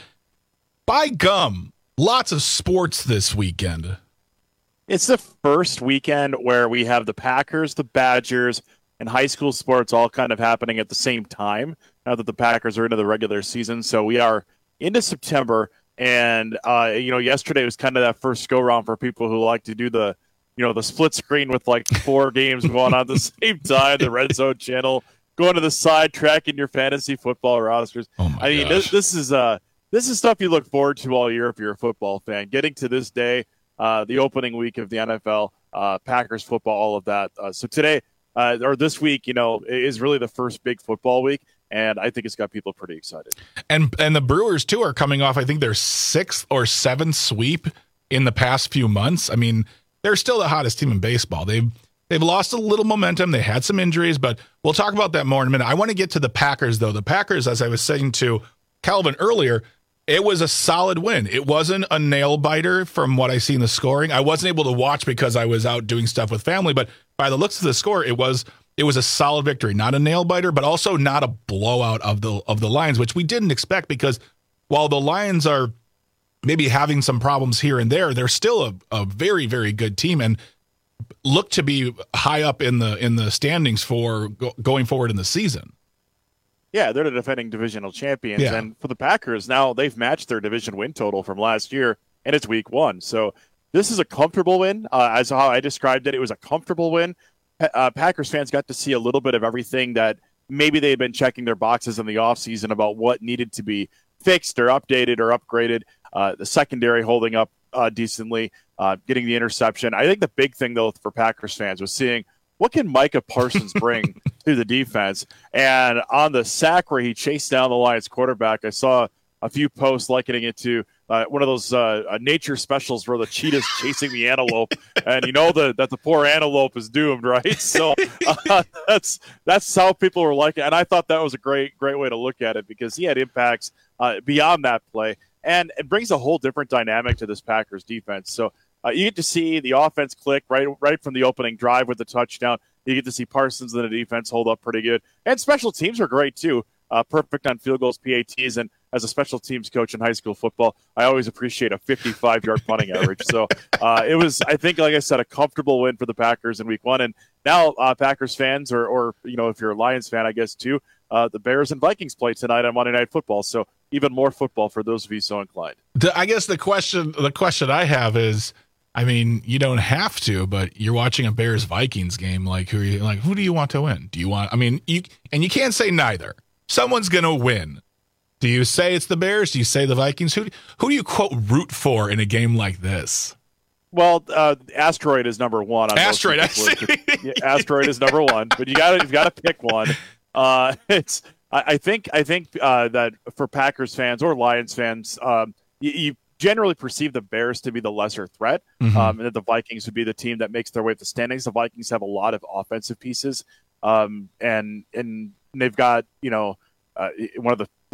by gum, lots of sports this weekend. It's the first weekend where we have the Packers, the Badgers, and high school sports all kind of happening at the same time, now that the Packers are into the regular season. So we are into September, and, uh, you know, yesterday was kind of that first go-round for people who like to do the, you know, the split screen with like four games going on at the same time, the Red Zone channel, going to the side, tracking your fantasy football rosters. Oh my I mean, this, this is uh, this is stuff you look forward to all year if you're a football fan. Getting to this day, Uh, the opening week of the N F L, uh, Packers football, all of that. Uh, so today, uh, or this week, you know, is really the first big football week, and I think it's got people pretty excited. And and the Brewers, too, are coming off, I think, their sixth or seventh sweep in the past few months. I mean, they're still the hottest team in baseball. They've, they've lost a little momentum. They had some injuries, but we'll talk about that more in a minute. I want to get to the Packers, though. The Packers, as I was saying to Calvin earlier, it was a solid win. It wasn't a nail biter from what I see in the scoring. I wasn't able to watch because I was out doing stuff with family, but by the looks of the score, it was it was a solid victory. Not a nail biter, but also not a blowout of the of the Lions, which we didn't expect, because while the Lions are maybe having some problems here and there, they're still a, a very, very good team and look to be high up in the in the standings for go, going forward in the season. Yeah, they're the defending divisional champions. Yeah. And for the Packers, now they've matched their division win total from last year, and it's week one. So this is a comfortable win. Uh, as how I described it, it was a comfortable win. Pa- uh, Packers fans got to see a little bit of everything that maybe they had been checking their boxes in the offseason about what needed to be fixed or updated or upgraded. Uh, the secondary holding up uh, decently, uh, getting the interception. I think the big thing, though, for Packers fans was seeing what can Micah Parsons bring to the defense. And on the sack where he chased down the Lions quarterback, I saw a few posts likening it to uh, one of those uh, nature specials where the cheetah's chasing the antelope, and you know the, that the poor antelope is doomed, right? So uh, that's that's how people were liking it. And I thought that was a great, great way to look at it, because he had impacts uh, beyond that play. And it brings a whole different dynamic to this Packers defense. So Uh, you get to see the offense click right right from the opening drive with the touchdown. You get to see Parsons and the defense hold up pretty good. And special teams are great, too. Uh, perfect on field goals, P A Ts. And as a special teams coach in high school football, I always appreciate a fifty-five-yard punting average. So uh, it was, I think, like I said, a comfortable win for the Packers in week one. And now uh, Packers fans, or, or, you know, if you're a Lions fan, I guess, too, uh, the Bears and Vikings play tonight on Monday Night Football. So even more football for those of you so inclined. The, I guess the question, the question I have is, I mean, you don't have to, but you're watching a Bears Vikings game. Like, who are you, like, who do you want to win? Do you want, I mean, you, and you can't say neither. Someone's going to win. Do you say it's the Bears? Do you say the Vikings? Who, who do you quote root for in a game like this? Well, uh, Asteroid is number one. On Asteroid, I see. Yeah, Asteroid is number one, but you got to, you've got to pick one. Uh, it's, I, I think, I think uh, that for Packers fans or Lions fans, um, you, you generally perceive the Bears to be the lesser threat, Mm-hmm. um, and that the Vikings would be the team that makes their way up the standings. The Vikings have a lot of offensive pieces, um, and and they've got, you know, uh, one of the, the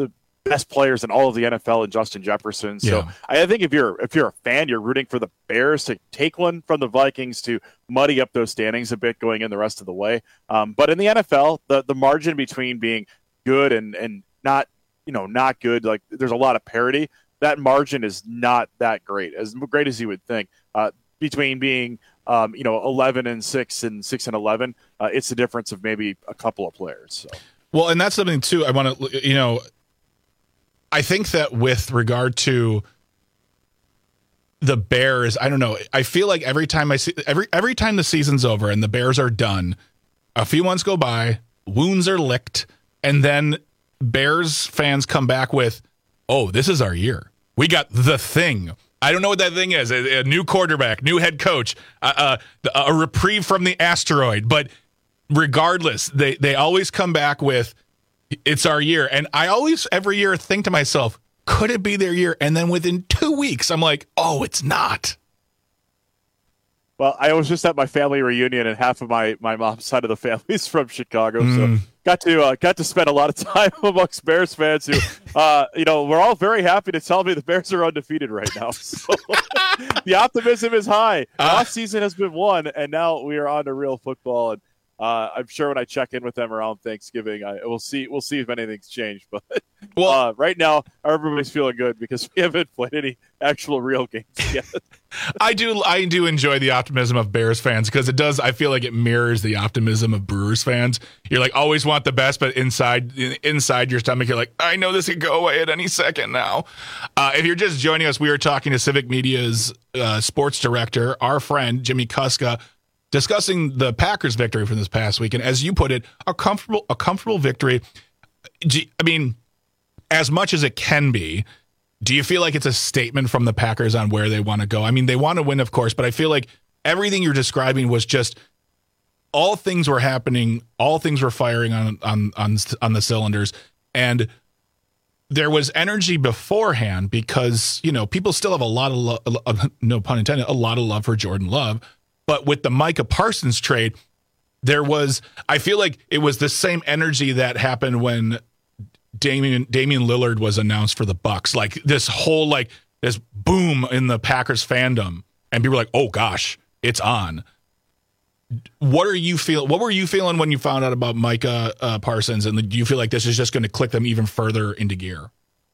best players in all of the N F L and Justin Jefferson. So Yeah. I think if you're if you're a fan, you're rooting for the Bears to take one from the Vikings to muddy up those standings a bit going in the rest of the way. Um, but in the N F L, the the margin between being good and and not you know not good, like there's a lot of parity. That margin is not that great, as great as you would think. Uh, between being um, you know eleven and six and six and eleven, uh, it's the difference of maybe a couple of players. So. Well, and that's something too. I want to, you know, I think that with regard to the Bears, I don't know. I feel like every time I see every every time the season's over and the Bears are done, a few months go by, wounds are licked, and then Bears fans come back with, "Oh, this is our year. We got the thing." I don't know what that thing is. A, a new quarterback, new head coach, uh, uh, a reprieve from the asteroid. But regardless, they, they always come back with, it's our year. And I always, every year, think to myself, could it be their year? And then within two weeks, I'm like, oh, it's not. Well, I was just at my family reunion, and half of my, my mom's side of the family is from Chicago, Mm. so got to uh, got to spend a lot of time amongst Bears fans who, uh, you know, we're all very happy to tell me the Bears are undefeated right now. So the optimism is high. The Uh. off season has been won, and now we are on to real football. And uh, I'm sure when I check in with them around Thanksgiving, I we'll see we'll see if anything's changed. But well, uh, right now, everybody's feeling good because we haven't played any actual real games yet. I do I do enjoy the optimism of Bears fans because it does. I feel like it mirrors the optimism of Brewers fans. You're like always want the best, but inside inside your stomach, you're like, I know this could go away at any second now. Uh, if you're just joining us, we are talking to Civic Media's uh, sports director, our friend Jimmy Kuska, discussing the Packers' victory from this past week. And as you put it, a comfortable a comfortable victory. I mean, as much as it can be. Do you feel like it's a statement from the Packers on where they want to go? I mean, they want to win, of course, but I feel like everything you're describing was just all things were happening, all things were firing on on on, on the cylinders, and there was energy beforehand because, you know, people still have a lot of love, no pun intended, a lot of love for Jordan Love, but with the Micah Parsons trade, there was, I feel like it was the same energy that happened when Damian Damian Lillard was announced for the Bucks. Like this whole like this boom in the Packers fandom, and people were like, "Oh gosh, it's on." What are you feel? What were you feeling when you found out about Micah uh, Parsons? And do you feel like this is just going to click them even further into gear?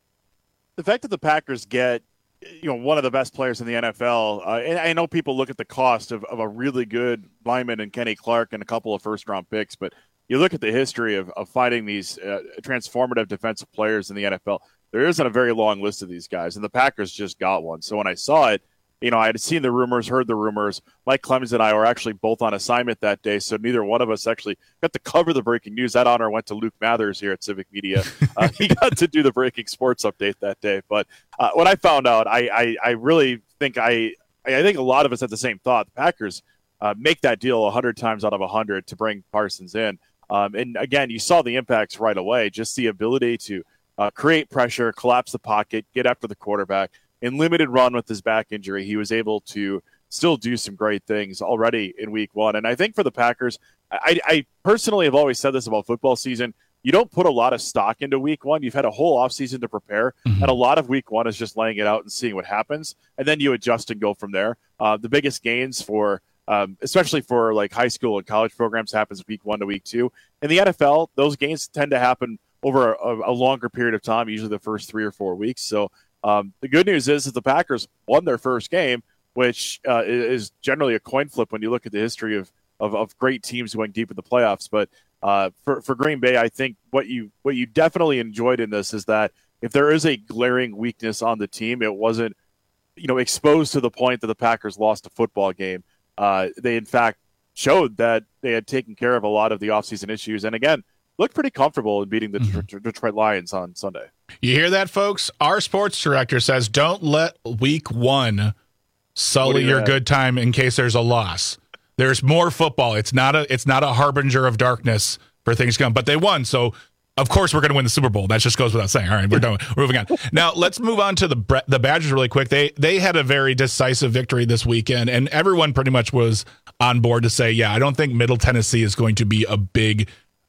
The fact that the Packers get, you know, one of the best players in the N F L, uh, and I know people look at the cost of, of a really good lineman and Kenny Clark and a couple of first round picks, but you look at the history of, of finding these uh, transformative defensive players in the N F L, there isn't a very long list of these guys, and the Packers just got one. So when I saw it, you know, I had seen the rumors, heard the rumors. Mike Clemens and I were actually both on assignment that day, so neither one of us actually got to cover the breaking news. That honor went to Luke Mathers here at Civic Media. Uh, he got to do the breaking sports update that day. But uh, when I found out, I, I, I really think I, I think a lot of us had the same thought. The Packers uh, make that deal one hundred times out of one hundred to bring Parsons in. Um, and again, you saw the impacts right away, just the ability to uh, create pressure, collapse the pocket, get after the quarterback. In limited run with his back injury, he was able to still do some great things already in week one. And I think for the Packers, I, I personally have always said this about football season. You don't put a lot of stock into week one. You've had a whole offseason to prepare, mm-hmm. and a lot of week one is just laying it out and seeing what happens. And then you adjust and go from there. Uh, the biggest gains for Um, especially for like high school and college programs, happens week one to week two. In the N F L, those gains tend to happen over a, a longer period of time, usually the first three or four weeks. So um, the good news is that the Packers won their first game, which uh, is generally a coin flip when you look at the history of, of, of great teams going deep in the playoffs. But uh, for, for Green Bay, I think what you what you definitely enjoyed in this is that if there is a glaring weakness on the team, it wasn't you know exposed to the point that the Packers lost a football game. Uh, they, in fact, showed that they had taken care of a lot of the offseason issues. And, again, looked pretty comfortable in beating the mm-hmm. Detroit Lions on Sunday. You hear that, folks? Our sports director says don't let week one sully your have? good time in case there's a loss. There's more football. It's not a it's not a harbinger of darkness for things to come. But they won, so of course we're going to win the Super Bowl. That just goes without saying. All right, we're done. We're moving on. Now let's move on to the the Badgers really quick. They they had a very decisive victory this weekend, and everyone pretty much was on board to say, yeah, I don't think Middle Tennessee is going to be a big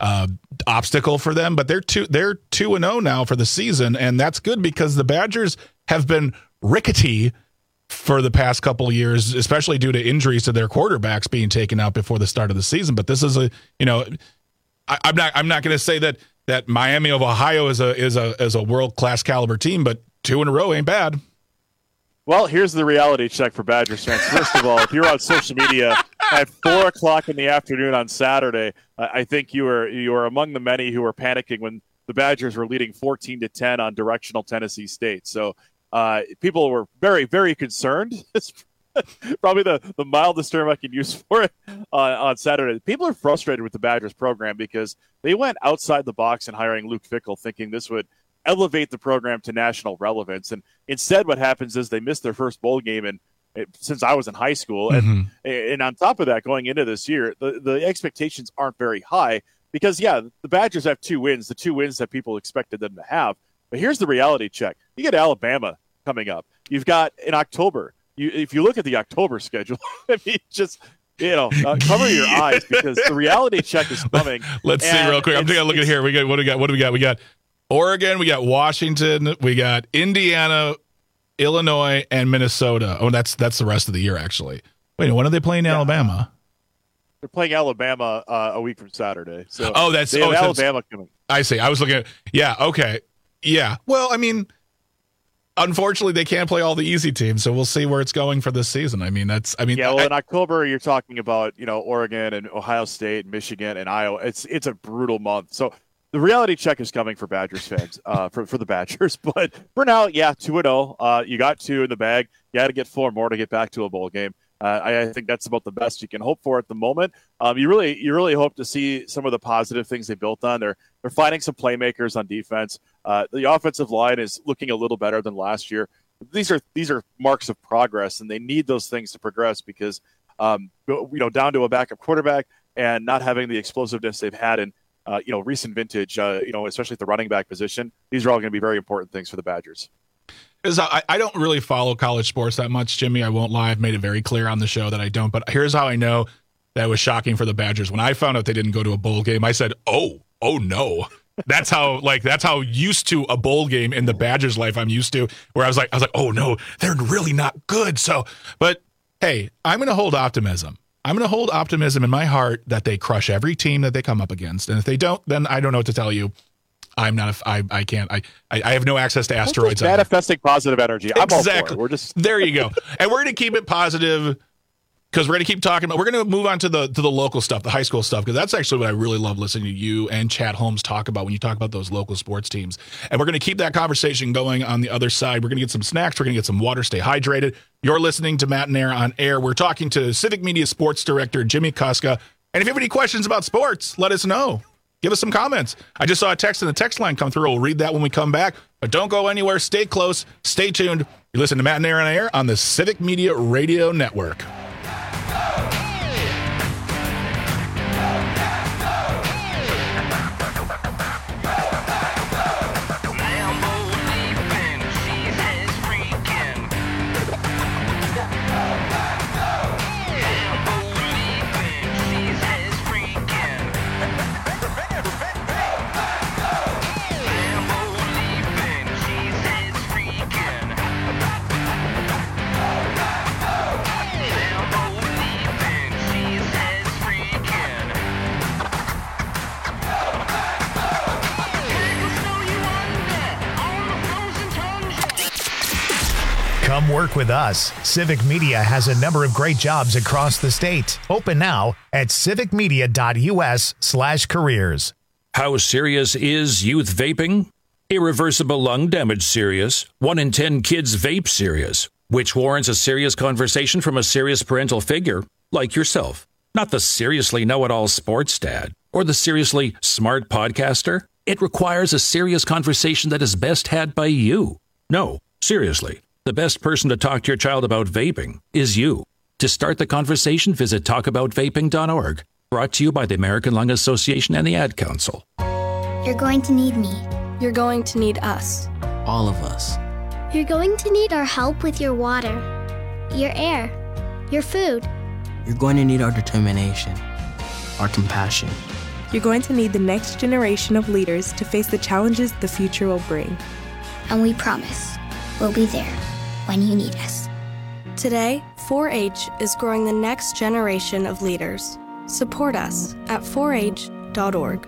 uh, obstacle for them. But they're two they're two and zero now for the season, and that's good because the Badgers have been rickety for the past couple of years, especially due to injuries to their quarterbacks being taken out before the start of the season. But this is a, you know, I, I'm not, I'm not going to say that that Miami of Ohio is a is a is a world class caliber team, but two in a row ain't bad. Well, here's the reality check for Badgers fans. First of all, if you're on social media at four o'clock in the afternoon on Saturday, uh, I think you were you were among the many who were panicking when the Badgers were leading fourteen to ten on directional Tennessee State. So. Uh, people were very, very concerned. It's probably the, the mildest term I can use for it uh, on Saturday. People are frustrated with the Badgers program because they went outside the box in hiring Luke Fickell, thinking this would elevate the program to national relevance. And instead, what happens is they missed their first bowl game in, since I was in high school. And, mm-hmm. and on top of that, going into this year, the, the expectations aren't very high because, yeah, the Badgers have two wins, the two wins that people expected them to have. But here's the reality check. You get Alabama coming up. You've got in October. You, if you look at the October schedule, I mean, just, you know, uh, cover your eyes because the reality check is coming. Let's see real quick. I'm taking a look at here. We got what do we got? What do we got? We got Oregon. We got Washington. We got Indiana, Illinois, and Minnesota. Oh, that's that's the rest of the year actually. Wait, when are they playing yeah. Alabama? They're playing Alabama uh, a week from Saturday. So oh, that's they have oh, Alabama coming. I see. I was looking at yeah. Okay. Yeah. Well, I mean, unfortunately, they can't play all the easy teams, so we'll see where it's going for this season. I mean, that's. I mean, yeah. Well, I, in October, you're talking about you know Oregon and Ohio State, Michigan, and Iowa. It's it's a brutal month. So the reality check is coming for Badgers fans, uh, for for the Badgers. But for now, yeah, two and zero. Uh, you got two in the bag. You got to get four more to get back to a bowl game. Uh, I, I think that's about the best you can hope for at the moment. Um, you really, you really hope to see some of the positive things they built on. They're they're finding some playmakers on defense. Uh, the offensive line is looking a little better than last year. These are these are marks of progress, and they need those things to progress because um, you know down to a backup quarterback and not having the explosiveness they've had in uh, you know recent vintage. Uh, you know, especially at the running back position. These are all going to be very important things for the Badgers. Is I, I don't really follow college sports that much, Jimmy. I won't lie. I've made it very clear on the show that I don't. But here's how I know that was shocking for the Badgers. When I found out they didn't go to a bowl game, I said, oh, oh no. That's how like that's how used to a bowl game in the Badgers life I'm used to, where I was like, I was like, oh no, they're really not good. So, but hey, I'm going to hold optimism. I'm going to hold optimism in my heart that they crush every team that they come up against. And if they don't, then I don't know what to tell you. I'm not. A, I. I can't. I. I have no access to asteroids. Manifesting positive energy. I'm exactly. all for it. We're just there. You go. And we're going to keep it positive because we're going to keep talking about. We're going to move on to the to the local stuff, the high school stuff, because that's actually what I really love listening to you and Chad Holmes talk about when you talk about those local sports teams. And we're going to keep that conversation going on the other side. We're going to get some snacks. We're going to get some water. Stay hydrated. You're listening to Matt and Air on Air. We're talking to Civic Media Sports Director Jimmy Kuska. And if you have any questions about sports, let us know. Give us some comments. I just saw a text in the text line come through. We'll read that when we come back. But don't go anywhere. Stay close. Stay tuned. You're listening to Matt and Aaron on Air on the Civic Media Radio Network. Come work with us. Civic Media has a number of great jobs across the state. Open now at civicmedia.us slash careers. How serious is youth vaping? Irreversible lung damage serious. One in ten kids vape serious, which warrants a serious conversation from a serious parental figure like yourself. Not the seriously know-it-all sports dad or the seriously smart podcaster. It requires a serious conversation that is best had by you. No, seriously. The best person to talk to your child about vaping is you. To start the conversation, visit talk about vaping dot org. Brought to you by the American Lung Association and the Ad Council. You're going to need me. You're going to need us. All of us. You're going to need our help with your water, your air, your food. You're going to need our determination, our compassion, You're going to need the next generation of leaders to face the challenges the future will bring. And we promise we'll be there when you need us. Today, four H is growing the next generation of leaders. Support us at four H dot org.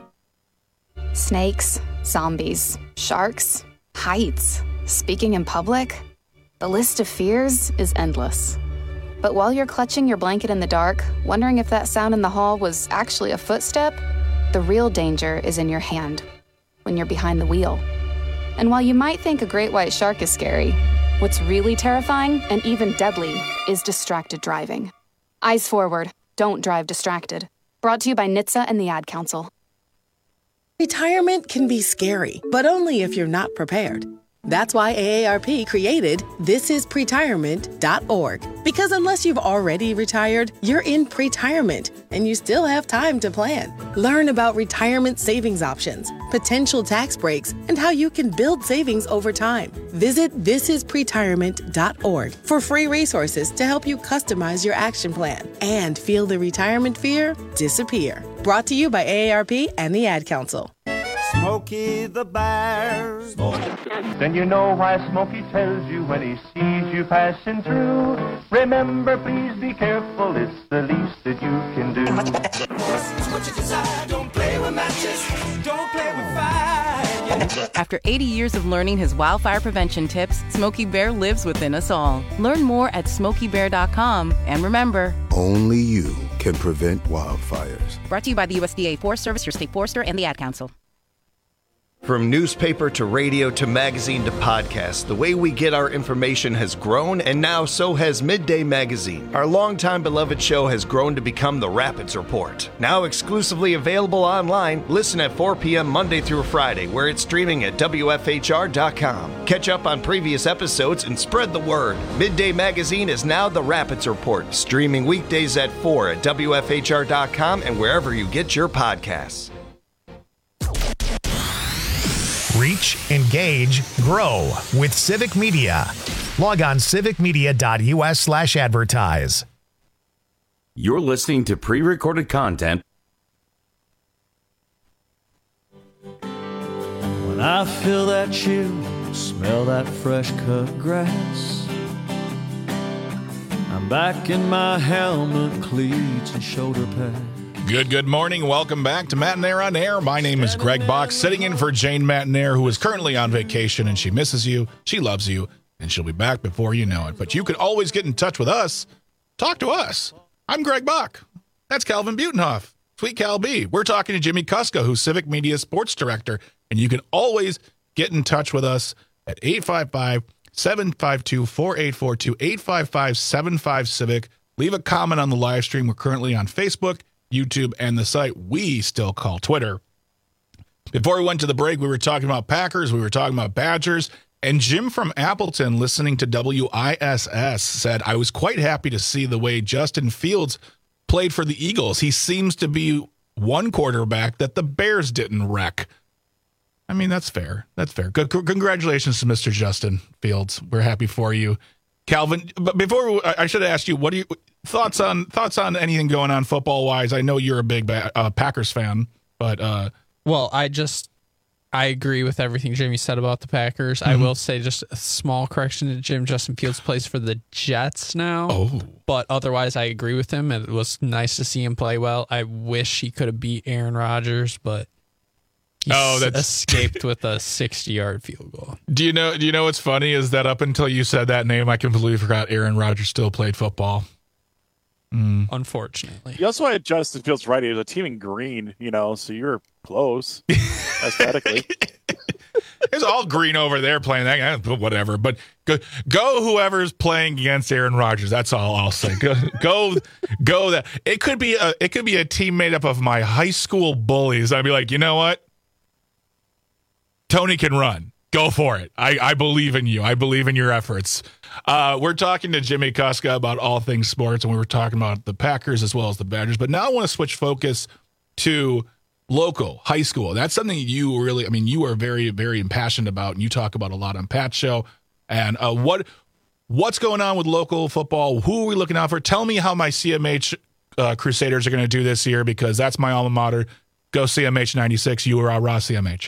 Snakes, zombies, sharks, heights, speaking in public. The list of fears is endless. But while you're clutching your blanket in the dark, wondering if that sound in the hall was actually a footstep, the real danger is in your hand, when you're behind the wheel. And while you might think a great white shark is scary, what's really terrifying and even deadly is distracted driving. Eyes forward, don't drive distracted. Brought to you by N H T S A and the Ad Council. Retirement can be scary, but only if you're not prepared. That's why A A R P created this is pretirement dot org. Because unless you've already retired, you're in pretirement, and you still have time to plan. Learn about retirement savings options, potential tax breaks, and how you can build savings over time. Visit this is pretirement dot org for free resources to help you customize your action plan and feel the retirement fear disappear. Brought to you by A A R P and the Ad Council. Smokey the Bear. Then you know why Smokey tells you when he sees you passing through. Remember, please be careful, it's the least that you can do. What you desire, don't play with matches, don't play with fire. After eighty years of learning his wildfire prevention tips, Smokey Bear lives within us all. Learn more at smokey bear dot com. And remember, only you can prevent wildfires. Brought to you by the U S D A Forest Service, your state forester, and the Ad Council. From newspaper to radio to magazine to podcast, the way we get our information has grown, and now so has Midday Magazine. Our longtime beloved show has grown to become the Rapids Report. Now exclusively available online, listen at four p.m. Monday through Friday, where it's streaming at W F H R dot com. Catch up on previous episodes and spread the word. Midday Magazine is now the Rapids Report, streaming weekdays at four at W F H R dot com and wherever you get your podcasts. Reach, engage, grow with Civic Media. Log on civic media dot U S slash advertise. You're listening to pre-recorded content. When I feel that chill, smell that fresh cut grass, I'm back in my helmet, cleats, and shoulder pads. Good, good morning. Welcome back to Matt and Air on Air. My name is Greg Bach, sitting in for Jane Matanair, who is currently on vacation, and she misses you, she loves you, and she'll be back before you know it. But you can always get in touch with us. Talk to us. I'm Greg Bach. That's Calvin Butenhoff. Sweet Cal B. We're talking to Jimmy Kuska, who's Civic Media Sports Director, and you can always get in touch with us at eight five five, seven five two, four eight four two, eight five five, seven five Civic. Leave a comment on the live stream. We're currently on Facebook, YouTube, and the site we still call Twitter. Before we went to the break, we were talking about Packers, we were talking about Badgers, and Jim from Appleton, listening to W I S S, said, I was quite happy to see the way Justin Fields played for the Eagles. He seems to be one quarterback that the Bears didn't wreck. I mean, that's fair. That's fair. Good. Congratulations to Mister Justin Fields. We're happy for you. Calvin, but before I should have asked you, what do you thoughts on thoughts on anything going on football wise? I know you're a big uh, Packers fan, but uh, well, I just I agree with everything Jimmy said about the Packers. Mm-hmm. I will say just a small correction to Jim. Justin Fields plays for the Jets now, oh. but otherwise I agree with him. It was nice to see him play well. I wish he could have beat Aaron Rodgers, but he oh, that's... escaped with a sixty-yard field goal. Do you know? Do you know what's funny is that up until you said that name, I completely forgot Aaron Rodgers still played football. Mm. Unfortunately, you also had Justin Fields right. He was a team in green, you know, so you're close aesthetically. It's all green over there playing that, whatever. But go, go whoever's playing against Aaron Rodgers. That's all I'll say. Go, go, go. That it could be a it could be a team made up of my high school bullies. I'd be like, you know what? Tony can run. Go for it. I, I believe in you. I believe in your efforts. Uh, we're talking to Jimmy Kuska about all things sports, and we were talking about the Packers as well as the Badgers. But now I want to switch focus to local high school. That's something you really, I mean, you are very, very impassioned about, and you talk about a lot on Pat's show. And uh, what what's going on with local football? Who are we looking out for? Tell me how my C M H uh, Crusaders are going to do this year, because that's my alma mater. Go C M H ninety-six. You are our raw C M H.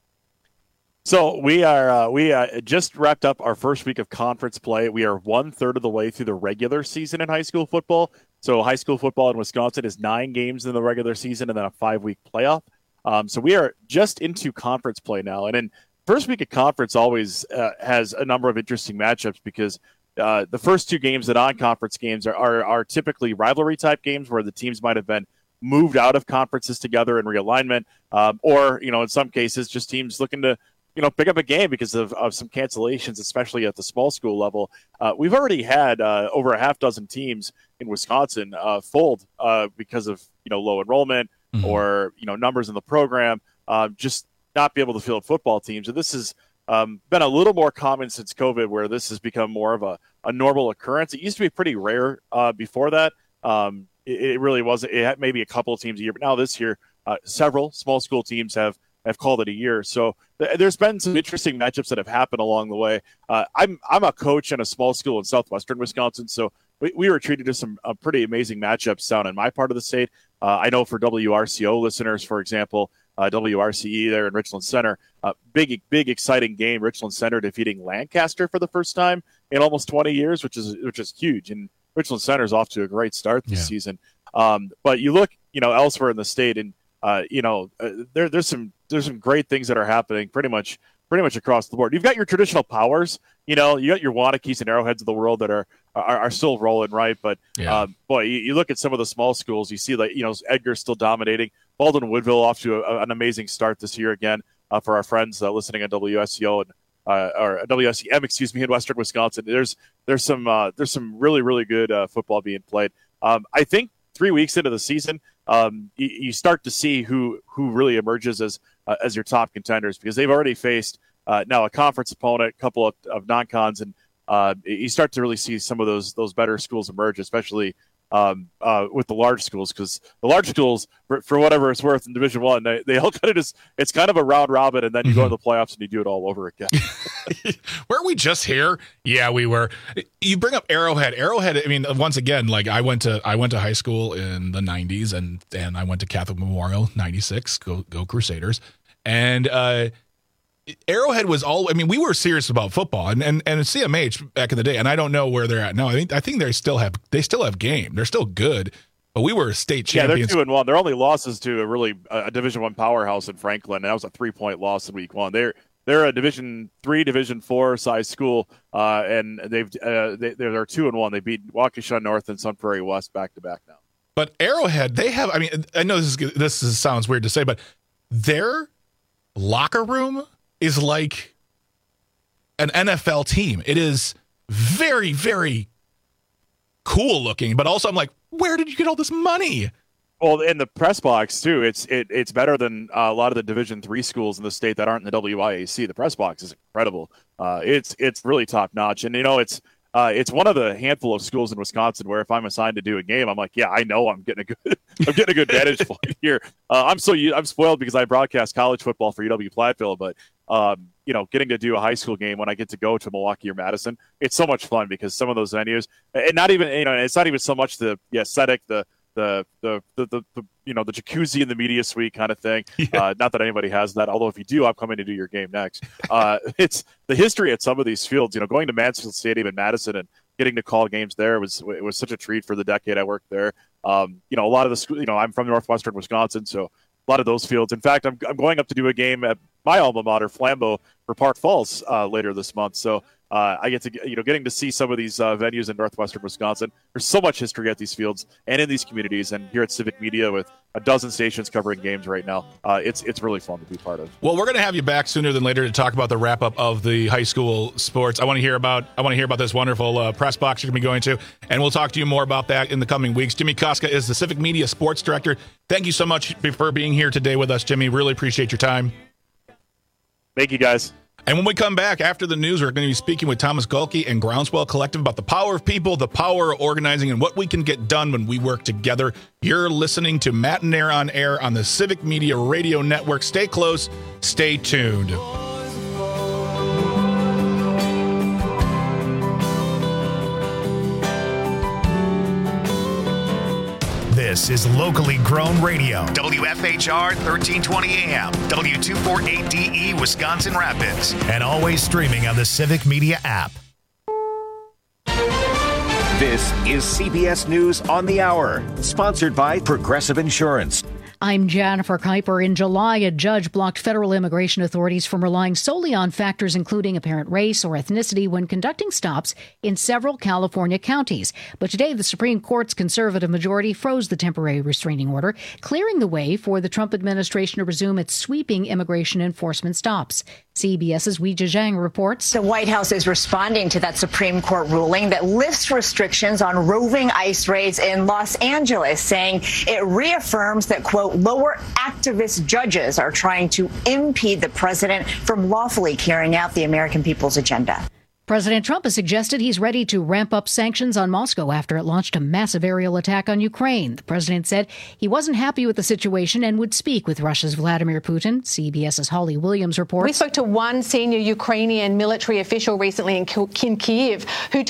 So we are uh, we uh, just wrapped up our first week of conference play. We are one third of the way through the regular season in high school football. So high school football in Wisconsin is nine games in the regular season and then a five week playoff. Um, so we are just into conference play now. And then first week of conference always uh, has a number of interesting matchups because uh, the first two games, the non-conference games, are, are are typically rivalry type games where the teams might have been moved out of conferences together in realignment, um, or you know in some cases just teams looking to you know, pick up a game because of, of some cancellations, especially at the small school level. Uh, we've already had uh, over a half dozen teams in Wisconsin uh, fold uh, because of, you know, low enrollment mm-hmm. or, you know, numbers in the program, uh, just not be able to field football teams. And this has um, been a little more common since COVID, where this has become more of a, a normal occurrence. It used to be pretty rare uh, before that. Um, it, it really wasn't. It had maybe a couple of teams a year, but now this year, uh, several small school teams have I've called it a year. So th- there's been some interesting matchups that have happened along the way. Uh, I'm I'm a coach in a small school in southwestern Wisconsin, so we, we were treated to some uh, pretty amazing matchups down in my part of the state. Uh, I know for W R C O listeners, for example, uh, W R C E there in Richland Center, uh, big, big, exciting game. Richland Center defeating Lancaster for the first time in almost twenty years, which is which is huge. And Richland Center is off to a great start this yeah. season. Um, but you look, you know, elsewhere in the state, and uh, you know, uh, there there's some there's some great things that are happening pretty much pretty much across the board. You've got your traditional powers, you know, you got your Wanakees and Arrowheads of the world that are are, are still rolling, right? But yeah. um, boy, you, you look at some of the small schools, you see like, you know, Edgar's still dominating. Baldwin Woodville off to a, an amazing start this year again uh, for our friends uh, listening on W S C O and uh, or W S C M, excuse me, in Western Wisconsin. There's there's some uh, there's some really really good uh, football being played. Um, I think three weeks into the season, um, you, you start to see who who really emerges as uh, as your top contenders, because they've already faced uh, now a conference opponent, a couple of, of non-cons, and uh, you start to really see some of those those better schools emerge, especially um, uh, with the large schools, because the large schools, for, for whatever it's worth in Division One, they, they all kind of just, it's kind of a round robin, and then you mm-hmm. go to the playoffs and you do it all over again. Weren't we just here? Yeah, we were. You bring up Arrowhead. Arrowhead. I mean, once again, like I went to I went to high school in the nineties, and and I went to Catholic Memorial ninety-six. Go go Crusaders, and. uh Arrowhead was all. I mean, we were serious about football, and, and and C M H back in the day. And I don't know where they're at now. I think I think they still have they still have game. They're still good, but we were state champions. Yeah, they're two and one. Their only losses to a really a Division One powerhouse in Franklin, and that was a three point loss in week one. They're they're a Division Three, Division Four size school, uh, and they've uh, they, they're two and one. They beat Waukesha North and Sun Prairie West back to back now. But Arrowhead, they have. I mean, I know this is this is, sounds weird to say, but their locker room is like an N F L team. It is very, very cool looking, but also I'm like, where did you get all this money? Well, in the press box too, it's it, it's better than uh, a lot of the Division Three schools in the state that aren't in the W I A C. The press box is incredible. Uh, it's it's really top notch, and you know it's uh, it's one of the handful of schools in Wisconsin where if I'm assigned to do a game, I'm like, yeah, I know I'm getting a good I'm getting a good vantage point here. Uh, I'm so I'm spoiled because I broadcast college football for U W Platteville, but. Um, you know, getting to do a high school game when I get to go to Milwaukee or Madison, it's so much fun because some of those venues, and not even, you know, it's not even so much the, the aesthetic, the, the, the, the, the, the, you know, the jacuzzi in the media suite kind of thing. Yeah. Uh, not that anybody has that, although if you do, I'm coming to do your game next. Uh, it's the history at some of these fields, you know, going to Mansfield Stadium in Madison and getting to call games there was, it was such a treat for the decade I worked there. Um, you know, a lot of the school, you know, I'm from Northwestern Wisconsin, so a lot of those fields. In fact, I'm I'm going up to do a game at my alma mater, Flambeau, for Park Falls uh, later this month. So uh, I get to, you know, getting to see some of these uh, venues in Northwestern Wisconsin. There's so much history at these fields and in these communities, and here at Civic Media with a dozen stations covering games right now. Uh, it's it's really fun to be part of. Well, we're going to have you back sooner than later to talk about the wrap up of the high school sports. I want to hear about I want to hear about this wonderful uh, press box you're going to be going to, and we'll talk to you more about that in the coming weeks. Jimmy Koska is the Civic Media Sports Director. Thank you so much for being here today with us, Jimmy. Really appreciate your time. Thank you, guys. And when we come back after the news, we're going to be speaking with Thomas Gulke and Groundswell Collective about the power of people, the power of organizing, and what we can get done when we work together. You're listening to Matt and Air on Air on the Civic Media Radio Network. Stay close. Stay tuned. This is locally grown radio. W F H R thirteen twenty A M, W two forty-eight D E, Wisconsin Rapids, and always streaming on the Civic Media app. This is C B S News on the Hour, sponsored by Progressive Insurance. I'm Jennifer Kuiper. In July, a judge blocked federal immigration authorities from relying solely on factors including apparent race or ethnicity when conducting stops in several California counties. But today, the Supreme Court's conservative majority froze the temporary restraining order, clearing the way for the Trump administration to resume its sweeping immigration enforcement stops. CBS's Weijia Zhang reports. The White House is responding to that Supreme Court ruling that lifts restrictions on roving ICE raids in Los Angeles, saying it reaffirms that, quote, lower activist judges are trying to impede the president from lawfully carrying out the American people's agenda. President Trump has suggested he's ready to ramp up sanctions on Moscow after it launched a massive aerial attack on Ukraine. The president said he wasn't happy with the situation and would speak with Russia's Vladimir Putin. CBS's Holly Williams reports. We spoke to one senior Ukrainian military official recently in Kyiv who